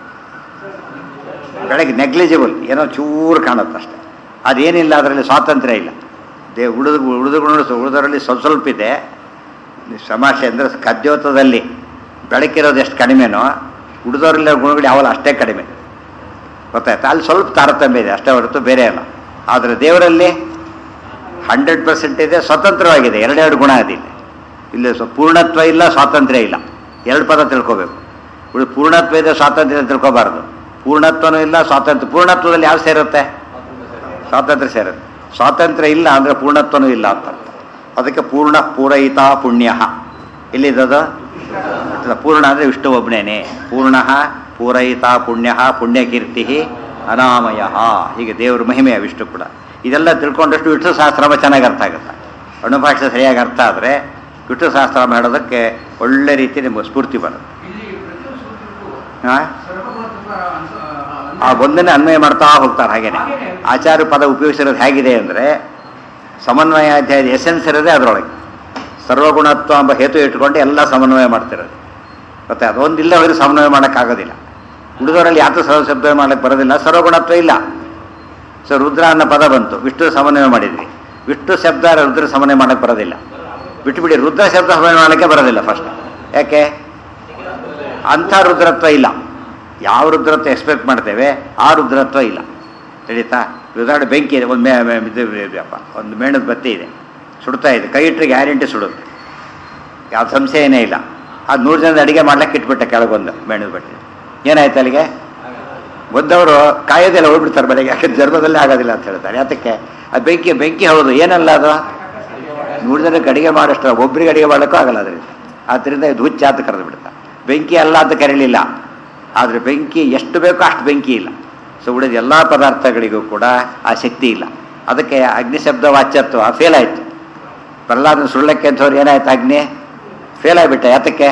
ಬೆಳಗ್ಗೆ ನೆಗ್ಲಿಜಿಬಲ್, ಏನೋ ಚೂರು ಕಾಣುತ್ತೆ ಅಷ್ಟೆ. ಅದೇನಿಲ್ಲ, ಅದರಲ್ಲಿ ಸ್ವಾತಂತ್ರ್ಯ ಇಲ್ಲ. ದೇ ಉಳಿದು ಉಳಿದುಗಳು ಉಳಿದರಲ್ಲಿ ಸ್ವಲ್ಪ ಸ್ವಲ್ಪ ಇದೆ. ಸಮಸ್ಯೆ ಅಂದರೆ ಖದ್ಯೋತದಲ್ಲಿ ಬೆಳಕಿರೋದು ಎಷ್ಟು ಕಡಿಮೆನೋ ಉಳಿದವರೆಲ್ಲ ಗುಣಗಳು ಯಾವಲ್ಲ ಅಷ್ಟೇ ಕಡಿಮೆ. ಗೊತ್ತಾಯ್ತಾ? ಅಲ್ಲಿ ಸ್ವಲ್ಪ ತಾರತಮ್ಯ ಇದೆ ಅಷ್ಟೇ ಹೊರತು ಬೇರೆ ಅಲ್ಲ. ಆದರೆ ದೇವರಲ್ಲಿ ಹಂಡ್ರೆಡ್ ಪರ್ಸೆಂಟ್ ಇದೆ, ಸ್ವತಂತ್ರವಾಗಿದೆ. ಎರಡೆರಡು ಗುಣ ಅದಿಲ್ಲ. ಇಲ್ಲಿ ಸ್ವ ಪೂರ್ಣತ್ವ ಇಲ್ಲ, ಸ್ವಾತಂತ್ರ್ಯ ಇಲ್ಲ. ಎರಡು ಪದ ತಿಳ್ಕೋಬೇಕು. ಉಳಿ ಪೂರ್ಣತ್ವ ಇದೆ, ಸ್ವಾತಂತ್ರ್ಯ ತಿಳ್ಕೊಬಾರ್ದು. ಪೂರ್ಣತ್ವನೂ ಇಲ್ಲ, ಸ್ವಾತಂತ್ರ್ಯ. ಪೂರ್ಣತ್ವದಲ್ಲಿ ಯಾವ ಸೇರುತ್ತೆ? ಸ್ವಾತಂತ್ರ್ಯ ಸೇರುತ್ತೆ. ಸ್ವಾತಂತ್ರ್ಯ ಇಲ್ಲ ಅಂದರೆ ಪೂರ್ಣತ್ವನೂ ಇಲ್ಲ ಅಂತ. ಅದಕ್ಕೆ ಪೂರ್ಣ ಪೂರಯಿತ ಪುಣ್ಯ ಇಲ್ಲಿದ್ದದು. ಪೂರ್ಣ ಅಂದರೆ ವಿಷ್ಣು ಒಬ್ಬನೇನೆ. ಪೂರ್ಣ ಪೂರಯಿತ ಪುಣ್ಯ ಪುಣ್ಯಕೀರ್ತಿ ಅನಾಮಯ. ಹೀಗೆ ದೇವ್ರ ಮಹಿಮೆಯ ವಿಷ್ಣು ಕೂಡ. ಇದೆಲ್ಲ ತಿಳ್ಕೊಂಡಷ್ಟು ವಿಷ್ಣು ಸಹಸ್ರನಾಮ ಚೆನ್ನಾಗಿ ಅರ್ಥ ಆಗುತ್ತೆ. ಅಣುಭಾಷೆ ಸರಿಯಾಗಿ ಅರ್ಥ ಆದರೆ ವಿಷ್ಣು ಸಹಸ್ರನಾಮ ಹೇಳೋದಕ್ಕೆ ಒಳ್ಳೆ ರೀತಿ ನಿಮಗೆ ಸ್ಫೂರ್ತಿ ಬರುತ್ತೆ. ಹಾಂ, ಆ ಒಂದನ್ನೇ ಅನ್ವಯ ಮಾಡ್ತಾ ಹೋಗ್ತಾರೆ. ಹಾಗೇನೆ ಆಚಾರ್ಯ ಪದ ಉಪಯೋಗಿಸಿರೋದು ಹೇಗಿದೆ ಅಂದರೆ ಸಮನ್ವಯಾಧ್ಯಾಯದ ಎಸೆನ್ಸ್ ಇರೋದೇ ಅದರೊಳಗೆ. ಸರ್ವಗುಣತ್ವ ಎಂಬ ಹೇತು ಇಟ್ಕೊಂಡು ಎಲ್ಲ ಸಮನ್ವಯ ಮಾಡ್ತಿರೋದು. ಮತ್ತು ಅದೊಂದಿಲ್ಲ ಅವರಿಗೆ ಸಮನ್ವಯ ಮಾಡೋಕ್ಕಾಗೋದಿಲ್ಲ. ಉಳಿದವರಲ್ಲಿ ಯಾತು ಸರ್ವ ಶಬ್ದ ಮಾಡೋಕ್ಕೆ ಬರೋದಿಲ್ಲ, ಸರ್ವಗುಣತ್ವ ಇಲ್ಲ. ಸೊ ರುದ್ರ ಅನ್ನೋ ಪದ ಬಂತು, ವಿಷ್ಣು ಸಮನ್ವಯ ಮಾಡಿದ್ವಿ. ವಿಷ್ಣು ಶಬ್ದ ರುದ್ರ ಸಮನ್ವಯ ಮಾಡೋಕ್ಕೆ ಬರೋದಿಲ್ಲ. ಬಿಟ್ಟುಬಿಡಿ, ರುದ್ರ ಶಬ್ದ ಸಮನ್ವಯ ಮಾಡೋಕ್ಕೆ ಬರೋದಿಲ್ಲ ಫಸ್ಟ್. ಯಾಕೆ? ಅಂಥ ರುದ್ರತ್ವ ಇಲ್ಲ. ಯಾವ ರುದ್ರತ್ವ ಎಕ್ಸ್ಪೆಕ್ಟ್ ಮಾಡ್ತೇವೆ ಆ ರುದ್ರತ್ವ ಇಲ್ಲ. ತಿಳಿತಾ? ಉದಾಹರಣೆ ಬೆಂಕಿ ಇದೆ, ಒಂದು ಮೇ ಇದಪ್ಪ ಒಂದು ಮೇಣದ ಬತ್ತಿ ಇದೆ, ಸುಡ್ತಾ ಇದೆ. ಕೈ ಇಟ್ಟರೆ ಗ್ಯಾರಂಟಿ ಸುಡುತ್ತೆ, ಯಾವ ಸಂಶಯನೇ ಇಲ್ಲ. ಅದು ನೂರು ಜನದ ಅಡುಗೆ ಮಾಡ್ಲಿಕ್ಕೆ ಇಟ್ಬಿಟ್ಟೆ ಕೆಳಗೊಂದು ಮೇಣದ ಬಟ್ಟೆ. ಏನಾಯ್ತು ಅಲ್ಲಿಗೆ? ಬಂದವರು ಕಾಯೋದೆಲ್ಲ ಹೋಗ್ಬಿಡ್ತಾರೆ ಬೆಳಗ್ಗೆ, ಯಾಕಂದ್ರೆ ಜರ್ಮದಲ್ಲೇ ಆಗೋದಿಲ್ಲ ಅಂತ ಹೇಳ್ತಾರೆ. ಯಾತಕ್ಕೆ? ಅದು ಬೆಂಕಿ ಬೆಂಕಿ ಹೌದು, ಏನಲ್ಲ ಅದು ನೂರು ಜನಕ್ಕೆ ಅಡುಗೆ ಮಾಡೋಷ್ಟು ಒಬ್ಬರಿಗೆ ಅಡುಗೆ ಮಾಡೋಕ್ಕೂ ಆಗಲ್ಲ ಅದರಿಂದ. ಆದ್ದರಿಂದ ಇದು ಹುಚ್ಚ ಅಂತ ಕರೆದು ಬಿಡ್ತಾರೆ. ಬೆಂಕಿ ಅಲ್ಲ ಅಂತ ಕರೀಲಿಲ್ಲ, ಆದರೆ ಬೆಂಕಿ ಎಷ್ಟು ಬೇಕೋ ಅಷ್ಟು ಬೆಂಕಿ ಇಲ್ಲ. ಸೊ ಉಳಿದ ಎಲ್ಲ ಪದಾರ್ಥಗಳಿಗೂ ಕೂಡ ಆ ಶಕ್ತಿ ಇಲ್ಲ. ಅದಕ್ಕೆ ಅಗ್ನಿ ಶಬ್ದ ವಾಚ್ಯತ್ವ ಫೇಲ್ ಆಯಿತು. ಪ್ರಹ್ಲಾದನ ಸುಳ್ಳಕ್ಕೆ ಅಂಥವ್ರು ಏನಾಯ್ತು? ಅಗ್ನಿ ಫೇಲ್ ಆಗಿಬಿಟ್ಟ. ಯಾತಕ್ಕೆ?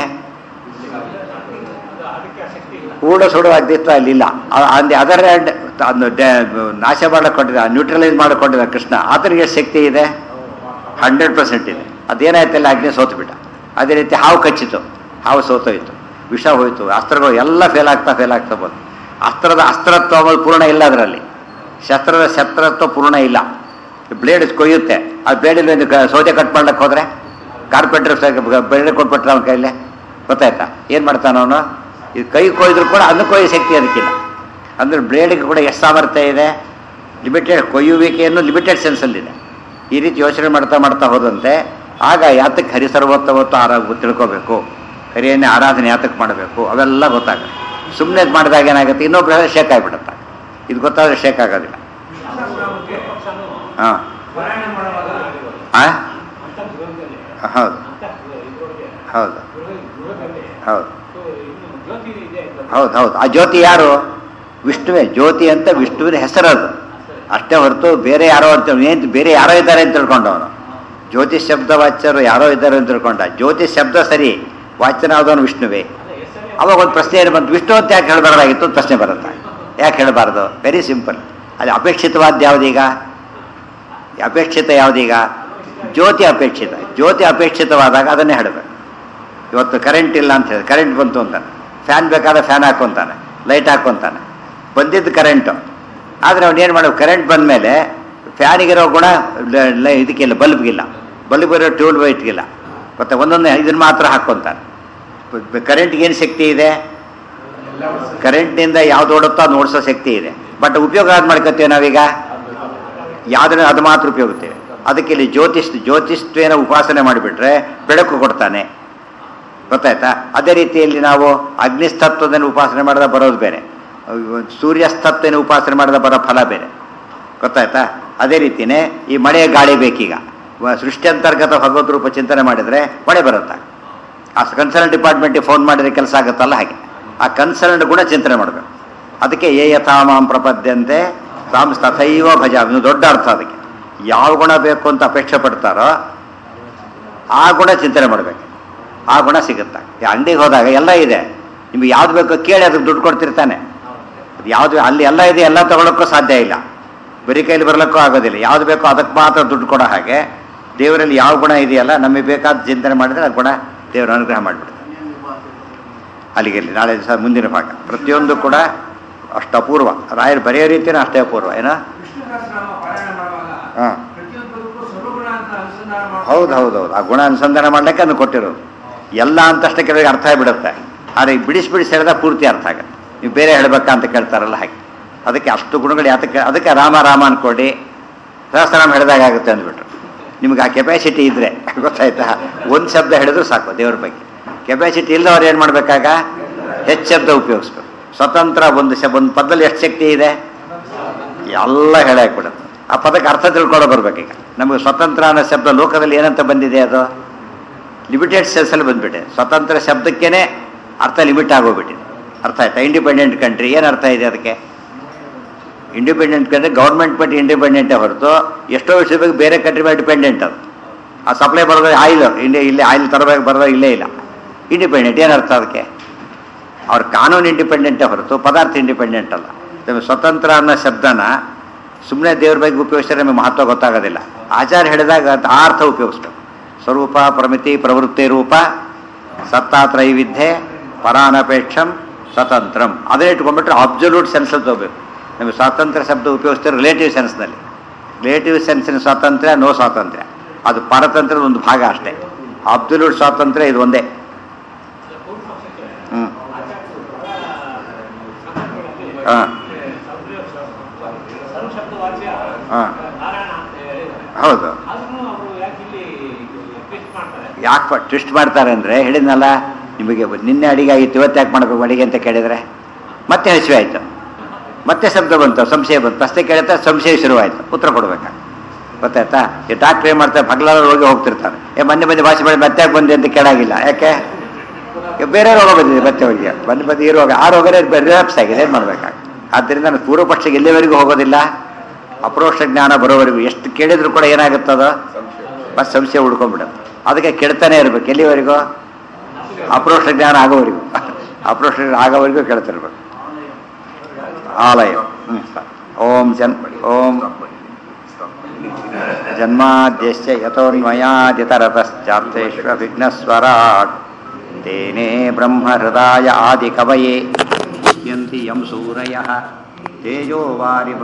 ಕೂಡ ಸುಡುವ ಅಗ್ನಿತ್ವ ಅಲ್ಲಿಲ್ಲ. ಅಂದು ಅದರ ನಾಶ ಮಾಡಕೊಂಡಿದ್ದ, ನ್ಯೂಟ್ರಲೈಸ್ ಮಾಡಿಕೊಂಡಿದ್ದ ಕೃಷ್ಣ. ಆತನಿಗೆ ಶಕ್ತಿ ಇದೆ, ಹಂಡ್ರೆಡ್ ಪರ್ಸೆಂಟ್ ಇದೆ. ಅದೇನಾಯ್ತಲ್ಲ, ಅಗ್ನಿ ಸೋತು ಬಿಟ್ಟ. ಅದೇ ರೀತಿ ಹಾವು ಕಚ್ಚಿತು, ಹಾವು ಸೋತೋಯ್ತು, ವಿಷ ಹೋಯ್ತು, ಅಸ್ತ್ರಗಳು ಎಲ್ಲ ಫೇಲ್ ಆಗ್ತಾ ಫೇಲ್ ಆಗ್ತಾ ಬಂದು. ಅಸ್ತ್ರದ ಅಸ್ತ್ರತ್ವ ಅನ್ನೋದು ಪೂರ್ಣ ಇಲ್ಲ ಅದರಲ್ಲಿ. ಶಸ್ತ್ರದ ಶಸ್ತ್ರತ್ವ ಪೂರ್ಣ ಇಲ್ಲ. ಬ್ಲೇಡ್ ಕೊಯ್ಯುತ್ತೆ, ಆ ಬ್ಲೇಡಿಂದ ಸೌದೆ ಕಟ್ ಮಾಡ್ಲಿಕ್ಕೆ ಹೋದರೆ ಕಾರ್ಪೆಂಟ್ರ್ ಬ್ಲೇಡ್ ಕೊಟ್ಬಿಟ್ರೆ ಅವನ ಕೈಲೇ. ಗೊತ್ತಾಯ್ತಾ? ಏನು ಮಾಡ್ತಾನ ಅವನು? ಇದು ಕೈ ಕೊಯ್ದ್ರು ಕೂಡ ಅದನ್ನು ಕೊಯ್ಯೋ ಶಕ್ತಿ ಅದಕ್ಕಿಲ್ಲ. ಅಂದರೆ ಬ್ಲೇಡಿಗೆ ಕೂಡ ಎಷ್ಟು ಸಾಮರ್ಥ್ಯ ಇದೆ? ಲಿಮಿಟೆಡ್. ಕೊಯ್ಯುವಿಕೆಯನ್ನು ಲಿಮಿಟೆಡ್ ಸೆನ್ಸಲ್ಲಿದೆ. ಈ ರೀತಿ ಯೋಚನೆ ಮಾಡ್ತಾ ಮಾಡ್ತಾ ಹೋದಂತೆ ಆಗ ಯಾತಕ್ಕೆ ಹರಿಸರ್ವೋತ್ತವತ್ತು ಆರಾಗ ತಿಳ್ಕೋಬೇಕು, ಹರಿಯನ್ನೇ ಆರಾಧನೆ ಯಾತಕ್ಕೆ ಮಾಡಬೇಕು ಅವೆಲ್ಲ ಗೊತ್ತಾಗುತ್ತೆ. ಸುಮ್ಮನೆ ಮಾಡಿದಾಗ ಏನಾಗುತ್ತೆ, ಇನ್ನೊಬ್ಬರ ಶೇಕ್ ಆಗಿಬಿಡುತ್ತೆ. ಇದು ಗೊತ್ತಾದರೆ ಶೇಕ್ ಆಗೋದಿಲ್ಲ. ಹಾಂ ಹಾಂ ಹೌದು ಹೌದು ಹೌದು ಹೌದು ಹೌದು ಆ ಜ್ಯೋತಿ ಯಾರು? ವಿಷ್ಣುವೇ. ಜ್ಯೋತಿ ಅಂತ ವಿಷ್ಣುವಿನ ಹೆಸರದು ಅಷ್ಟೇ ಹೊರತು ಬೇರೆ ಯಾರೋ ಅಂತ ಏನು ಬೇರೆ ಯಾರೋ ಇದ್ದಾರೆ ಅಂತ ತಿಳ್ಕೊಂಡು ಅವನು ಜ್ಯೋತಿ ಶಬ್ದ ವಾಚ್ಯರು ಯಾರೋ ಇದ್ದಾರೆ ಅಂತ ತಿಳ್ಕೊಂಡ. ಜ್ಯೋತಿ ಶಬ್ದ ಸರಿ, ವಾಚ್ಯನಾದವನು ವಿಷ್ಣುವೇ. ಅವಾಗ ಒಂದು ಪ್ರಶ್ನೆ ಏನು ಬಂತು, ವಿಷ್ಣು ಅಂತ ಯಾಕೆ ಹೇಳಬಾರ್ದಾಗಿತ್ತು ಅಂತ ಪ್ರಶ್ನೆ ಬರುತ್ತೆ. ಯಾಕೆ ಹೇಳಬಾರ್ದು? Very simple. ಅಲ್ಲಿ ಅಪೇಕ್ಷಿತವಾದ ಯಾವುದೀಗ? ಅಪೇಕ್ಷಿತ ಯಾವುದೀಗ? ಜ್ಯೋತಿ ಅಪೇಕ್ಷಿತ. ಜ್ಯೋತಿ ಅಪೇಕ್ಷಿತವಾದಾಗ ಅದನ್ನೇ ಹೇಳಬೇಕು. ಇವತ್ತು ಕರೆಂಟ್ ಇಲ್ಲ ಅಂತ ಹೇಳಿ ಕರೆಂಟ್ ಬಂತು ಅಂತಾನೆ, ಫ್ಯಾನ್ ಬೇಕಾದ್ರೆ ಫ್ಯಾನ್ ಹಾಕೊಂತಾನೆ. ಲೈಟ್ ಹಾಕ್ಕೊಂತಾನೆ, ಬಂದಿದ್ದು ಕರೆಂಟು. ಆದರೆ ಅವನೇನು ಮಾಡೋ, ಕರೆಂಟ್ ಬಂದ ಮೇಲೆ ಫ್ಯಾನಿಗಿರೋ ಗುಣ ಲ- ಇದಕ್ಕಿಲ್ಲ, ಬಲ್ಬ್ಗಿಲ್ಲ, ಬಲ್ಬ್ ಇರೋ ಟ್ಯೂಬ್ ಲೈಟ್ಗಿಲ್ಲ. ಮತ್ತು ಒಂದೊಂದು ಇದನ್ನು ಮಾತ್ರ ಹಾಕ್ಕೊಂತಾನೆ. ಕರೆಂಟ್ಗೆ ಏನು ಶಕ್ತಿ ಇದೆ? ಕರೆಂಟ್ನಿಂದ ಯಾವ್ದು ಓಡುತ್ತೋ ಅದು ಓಡಿಸೋ ಶಕ್ತಿ ಇದೆ. ಬಟ್ ಉಪಯೋಗ ಅದು ಮಾಡ್ಕೊತೀವಿ ನಾವೀಗ, ಯಾವುದನ್ನ ಅದು ಮಾತ್ರ ಉಪಯೋಗಿಸ್ತೇವೆ. ಅದಕ್ಕೆ ಇಲ್ಲಿ ಜ್ಯೋತಿಷ್ ಜ್ಯೋತಿಷ್ವೇನ ಉಪಾಸನೆ ಮಾಡಿಬಿಟ್ರೆ ಬೆಳಕು ಕೊಡ್ತಾನೆ, ಗೊತ್ತಾಯ್ತಾ? ಅದೇ ರೀತಿಯಲ್ಲಿ ನಾವು ಅಗ್ನಿಸ್ತತ್ವದಲ್ಲಿ ಉಪಾಸನೆ ಮಾಡಿದ ಬರೋದು ಬೇರೆ, ಸೂರ್ಯಸ್ತತ್ವನ ಉಪಾಸನೆ ಮಾಡಿದ ಬರೋ ಫಲ ಬೇರೆ, ಗೊತ್ತಾಯ್ತಾ? ಅದೇ ರೀತಿಯೇ ಈ ಮಳೆ ಗಾಳಿ ಬೇಕೀಗ. ಸೃಷ್ಟಿ ಅಂತರ್ಗತ ಭಗವದ್ ರೂಪ ಚಿಂತನೆ ಮಾಡಿದರೆ ಮಳೆ ಬರುತ್ತಾ? ಆ ಕನ್ಸರ್ನ್ ಡಿಪಾರ್ಟ್ಮೆಂಟಿಗೆ ಫೋನ್ ಮಾಡಿದರೆ ಕೆಲಸ ಆಗುತ್ತಲ್ಲ, ಹಾಗೆ ಆ ಕನ್ಸರ್ನ್ ಗುಣ ಚಿಂತನೆ ಮಾಡಬೇಕು. ಅದಕ್ಕೆ ಏ ಯಥಾ ಮಾಂ ಪ್ರಪದ್ಯಂತೆ ತಾಂ ತಥೈವ ಭಜಾಮಿ, ದೊಡ್ಡ ಅರ್ಥ. ಅದಕ್ಕೆ ಯಾವ ಗುಣ ಬೇಕು ಅಂತ ಅಪೇಕ್ಷೆ ಪಡ್ತಾರೋ ಆ ಗುಣ ಚಿಂತನೆ ಮಾಡಬೇಕು, ಆ ಗುಣ ಸಿಗುತ್ತೆ. ಅಂಗಡಿಗೆ ಹೋದಾಗ ಎಲ್ಲ ಇದೆ, ನಿಮ್ಗೆ ಯಾವ್ದು ಬೇಕೋ ಕೇಳಿ ಅದಕ್ಕೆ ದುಡ್ಡು ಕೊಡ್ತಿರ್ತಾನೆ. ಅದು ಯಾವುದು ಅಲ್ಲಿ ಎಲ್ಲ ಇದೆ, ಎಲ್ಲ ತಗೊಳ್ಳೋಕ್ಕೂ ಸಾಧ್ಯ ಇಲ್ಲ, ಬರೀ ಕೈಲಿ ಬರಲಿಕ್ಕೂ ಆಗೋದಿಲ್ಲ. ಯಾವ್ದು ಬೇಕೋ ಅದಕ್ಕೆ ಮಾತ್ರ ದುಡ್ಡು ಕೊಡೋ ಹಾಗೆ ದೇವರಲ್ಲಿ ಯಾವ ಗುಣ ಇದೆಯಲ್ಲ ನಮಗೆ ಬೇಕಾದ ಚಿಂತನೆ ಮಾಡಿದರೆ ಅದು ಗುಣ ದೇವರ ಅನುಗ್ರಹ ಮಾಡಿಬಿಡ್ತಾರೆ. ಅಲ್ಲಿಗೆ ನಾಳೆ ದಿವಸ ಮುಂದಿನ ಭಾಗ ಪ್ರತಿಯೊಂದು ಕೂಡ ಅಷ್ಟು ಅಪೂರ್ವ. ರಾಯರು ಬರೆಯೋ ರೀತಿಯೂ ಅಷ್ಟೇ ಅಪೂರ್ವ. ಏನೋ ಹಾಂ, ಹೌದು ಹೌದು ಹೌದು ಆ ಗುಣ ಅನುಸಂಧಾನ ಮಾಡ್ಲಿಕ್ಕೆ ಅದನ್ನು ಕೊಟ್ಟಿರೋದು. ಎಲ್ಲ ಅಂತಷ್ಟೇ ಕೆಲವರಿಗೆ ಅರ್ಥ ಆಗಿಬಿಡುತ್ತೆ, ಆದರೆ ಬಿಡಿಸಿ ಬಿಡಿಸಿ ಹೇಳಿದಾಗ ಪೂರ್ತಿ ಅರ್ಥ ಆಗುತ್ತೆ. ನೀವು ಬೇರೆ ಹೇಳಬೇಕಾ ಅಂತ ಕೇಳ್ತಾರಲ್ಲ, ಹಾಗೆ ಅದಕ್ಕೆ ಅಷ್ಟು ಗುಣಗಳು ಯಾತಕ್ಕೆ, ಅದಕ್ಕೆ ರಾಮ ರಾಮ ಅನ್ಕೊಡಿ ಸಹಸ್ರನಾಮ ಹೇಳಿದಾಗ ಆಗುತ್ತೆ ಅಂದ್ಬಿಟ್ರು. ನಿಮ್ಗೆ ಆ ಕೆಪಾಸಿಟಿ ಇದ್ದರೆ ಗೊತ್ತಾಯ್ತಾ, ಒಂದು ಶಬ್ದ ಹೇಳಿದ್ರು ಸಾಕು ದೇವ್ರ ಬಗ್ಗೆ. ಕೆಪಾಸಿಟಿ ಇಲ್ಲದವ್ರು ಏನು ಮಾಡಬೇಕಾಗ ಹೆಚ್ಚು ಶಬ್ದ ಉಪಯೋಗಿಸ್ಬೇಕು. ಸ್ವತಂತ್ರ ಒಂದು ಶಬ್ದ, ಒಂದು ಪದದಲ್ಲಿ ಎಷ್ಟು ಶಕ್ತಿ ಇದೆ ಎಲ್ಲ ಹೇಳಾಕ್ಬಿಡುತ್ತೆ. ಆ ಪದಕ್ಕೆ ಅರ್ಥ ತಿಳ್ಕೊಳ್ಳೋ ಬರ್ಬೇಕೀಗ. ನಮಗೆ ಸ್ವತಂತ್ರ ಅನ್ನೋ ಶಬ್ದ ಲೋಕದಲ್ಲಿ ಏನಂತ ಬಂದಿದೆ, ಅದು ಲಿಮಿಟೆಡ್ ಸೆನ್ಸಲ್ಲಿ ಬಂದ್ಬಿಟ್ಟೆ. ಸ್ವತಂತ್ರ ಶಬ್ದಕ್ಕೇನೆ ಅರ್ಥ ಲಿಮಿಟ್ ಆಗೋಗ್ಬಿಟ್ಟಿದೆ. ಅರ್ಥ ಆಯ್ತಾ? ಇಂಡಿಪೆಂಡೆಂಟ್ ಕಂಟ್ರಿ ಏನು ಅರ್ಥ ಇದೆ ಅದಕ್ಕೆ? ಇಂಡಿಪೆಂಡೆಂಟ್ ಕಂಟ್ರಿ ಗೌರ್ಮೆಂಟ್ ಬಟ್ ಇಂಡಿಪೆಂಡೆಂಟೇ ಹೊರತು ಎಷ್ಟೋ ವಿಷಯ ಬಗ್ಗೆ ಬೇರೆ ಕಂಟ್ರಿ ಮೇಲೆ ಡಿಪೆಂಡೆಂಟ್. ಅದು ಆ ಸಪ್ಲೈ ಬರೋದು ಆಯಿಲ್ ಇಂಡಿಯಾ, ಇಲ್ಲೇ ಆಯಿಲ್ ತರಬೇಕು ಬರೋದು ಇಲ್ಲೇ ಇಲ್ಲ. ಇಂಡಿಪೆಂಡೆಂಟ್ ಏನು ಅರ್ಥ ಅದಕ್ಕೆ? ಅವ್ರ ಕಾನೂನು ಇಂಡಿಪೆಂಡೆಂಟೇ ಹೊರತು ಪದಾರ್ಥ ಇಂಡಿಪೆಂಡೆಂಟ್ ಅಲ್ಲ. ಸ್ವತಂತ್ರ ಅನ್ನೋ ಶಬ್ದನ ಸುಮ್ಮನೆ ದೇವ್ರ ಬಗ್ಗೆ ಉಪಯೋಗಿಸಿದ್ರೆ ನಮಗೆ ಮಹತ್ವ ಗೊತ್ತಾಗೋದಿಲ್ಲ. ಆಚಾರ ಹೇಳಿದಾಗ ಆ ಅರ್ಥ ಉಪಯೋಗಿಸ್ಬೇಕು. ಸ್ವರೂಪ ಪ್ರಮಿತಿ ಪ್ರವೃತ್ತಿ ರೂಪ ಸತ್ತಾತ್ರೈವಿದ್ಯೆ ಪರಾನಪೇಕ್ಷಂ ಸ್ವತಂತ್ರಂ, ಅದೇ ಇಟ್ಕೊಂಡ್ಬಿಟ್ರೆ ಅಬ್ಸಲ್ಯೂಟ್ ಸೆನ್ಸಲ್ಲಿ ತಗೋಬೇಕು. ನಮಗೆ ಸ್ವಾತಂತ್ರ್ಯ ಶಬ್ದ ಉಪಯೋಗಿಸ್ತಾರೆ ರಿಲೇಟಿವ್ ಸೆನ್ಸ್ನಲ್ಲಿ. ರಿಲೇಟಿವ್ ಸೆನ್ಸಿನ ಸ್ವಾತಂತ್ರ್ಯ ನೋ ಸ್ವಾತಂತ್ರ್ಯ, ಅದು ಪರತಂತ್ರದ ಒಂದು ಭಾಗ ಅಷ್ಟೇ. ಅಬ್ಸಲ್ಯೂಟ್ ಸ್ವಾತಂತ್ರ್ಯ ಇದು ಒಂದೇ. ಹ್ಞೂ ಹಾಂ ಹಾಂ ಹೌದು. ಯಾಕೆ ಟ್ವಿಸ್ಟ್ ಮಾಡ್ತಾರೆ ಅಂದರೆ, ಹೇಳಿದ್ನಲ್ಲ ನಿಮಗೆ ನಿನ್ನೆ ಅಡಿಗೆ ಆಗಿತ್ತು ಇವತ್ತು ಯಾಕೆ ಮಾಡಬೇಕು ಅಡಿಗೆ ಅಂತ ಕೇಳಿದರೆ ಮತ್ತೆ ಹಸಿವೆ ಆಯಿತು, ಮತ್ತೆ ಶಬ್ದ ಬಂತು, ಸಂಶಯ ಬಂತು. ಪ್ರಶ್ನೆ ಕೇಳುತ್ತಾ ಸಂಶಯ ಶುರುವಾಯಿತು, ಉತ್ತರ ಕೊಡಬೇಕಾ? ಗೊತ್ತಾಯ್ತಾ? ಈ ಡಾಕ್ಟ್ರ್ ಏನು ಮಾಡ್ತಾರೆ, ಹಗಲಾದ್ರು ಹೋಗಿ ಹೋಗ್ತಿರ್ತಾರೆ. ಏ ಮೊನ್ನೆ ಬಂದು ಭಾಷೆ ಮಾಡಿ ಮತ್ತೆ ಯಾಕೆ ಬಂದೆ ಅಂತ ಕೇಳಾಗಿಲ್ಲ. ಯಾಕೆ? ಬೇರೆ ರೋಗ ಬಂದಿದೆ ಮತ್ತೆ ಅವರಿಗೆ, ಬಂದು ಬಂದು ಈ ರೋಗ ಆ ರೋಗನೇ ರಿಲ್ಯಾಪ್ಸ್ ಆಗಿದೆ, ಏನು ಮಾಡಬೇಕಾಗ? ಆದ್ದರಿಂದ ನಾನು ಪೂರ್ವ ಪಕ್ಷಕ್ಕೆ ಎಲ್ಲಿವರೆಗೂ ಹೋಗೋದಿಲ್ಲ, ಅಪರೋಕ್ಷ ಜ್ಞಾನ ಬರೋವರೆಗೂ. ಎಷ್ಟು ಕೇಳಿದ್ರು ಕೂಡ ಏನಾಗುತ್ತದೋ ಬಸ್ ಸಂಶಯ ಉಳ್ಕೊಂಡ್ಬಿಡುತ್ತೆ. ಅದಕ್ಕೆ ಕೆಡ್ತಾನೆ ಇರಬೇಕು ಎಲ್ಲಿವರೆಗೂ? ಅಪರೋಕ್ಷ ಜ್ಞಾನ ಆಗೋವರೆಗೂ. ಅಪರೋಕ್ಷ ಆಗೋವರೆಗೂ ಕೇಳ್ತಿರ್ಬೇಕು. ಆಲಯ ಓಂ ಜನ್ ಓಂ ಜನ್ಮಾದ್ಯಶ್ಚ ಯತೋನ್ಮಯಾದಿತರತಶ್ಚಾರ್ಥೇಷ್ವವಿಘ್ನಸ್ವರಾಟ್ ತೇನೇ ಬ್ರಹ್ಮ ಹೃದಯ ಆದಿ ಕವಯೇ ಯಂತಿ ಯಂ ಸೂರಯಃ ತೇಜೋ ವಾರಿ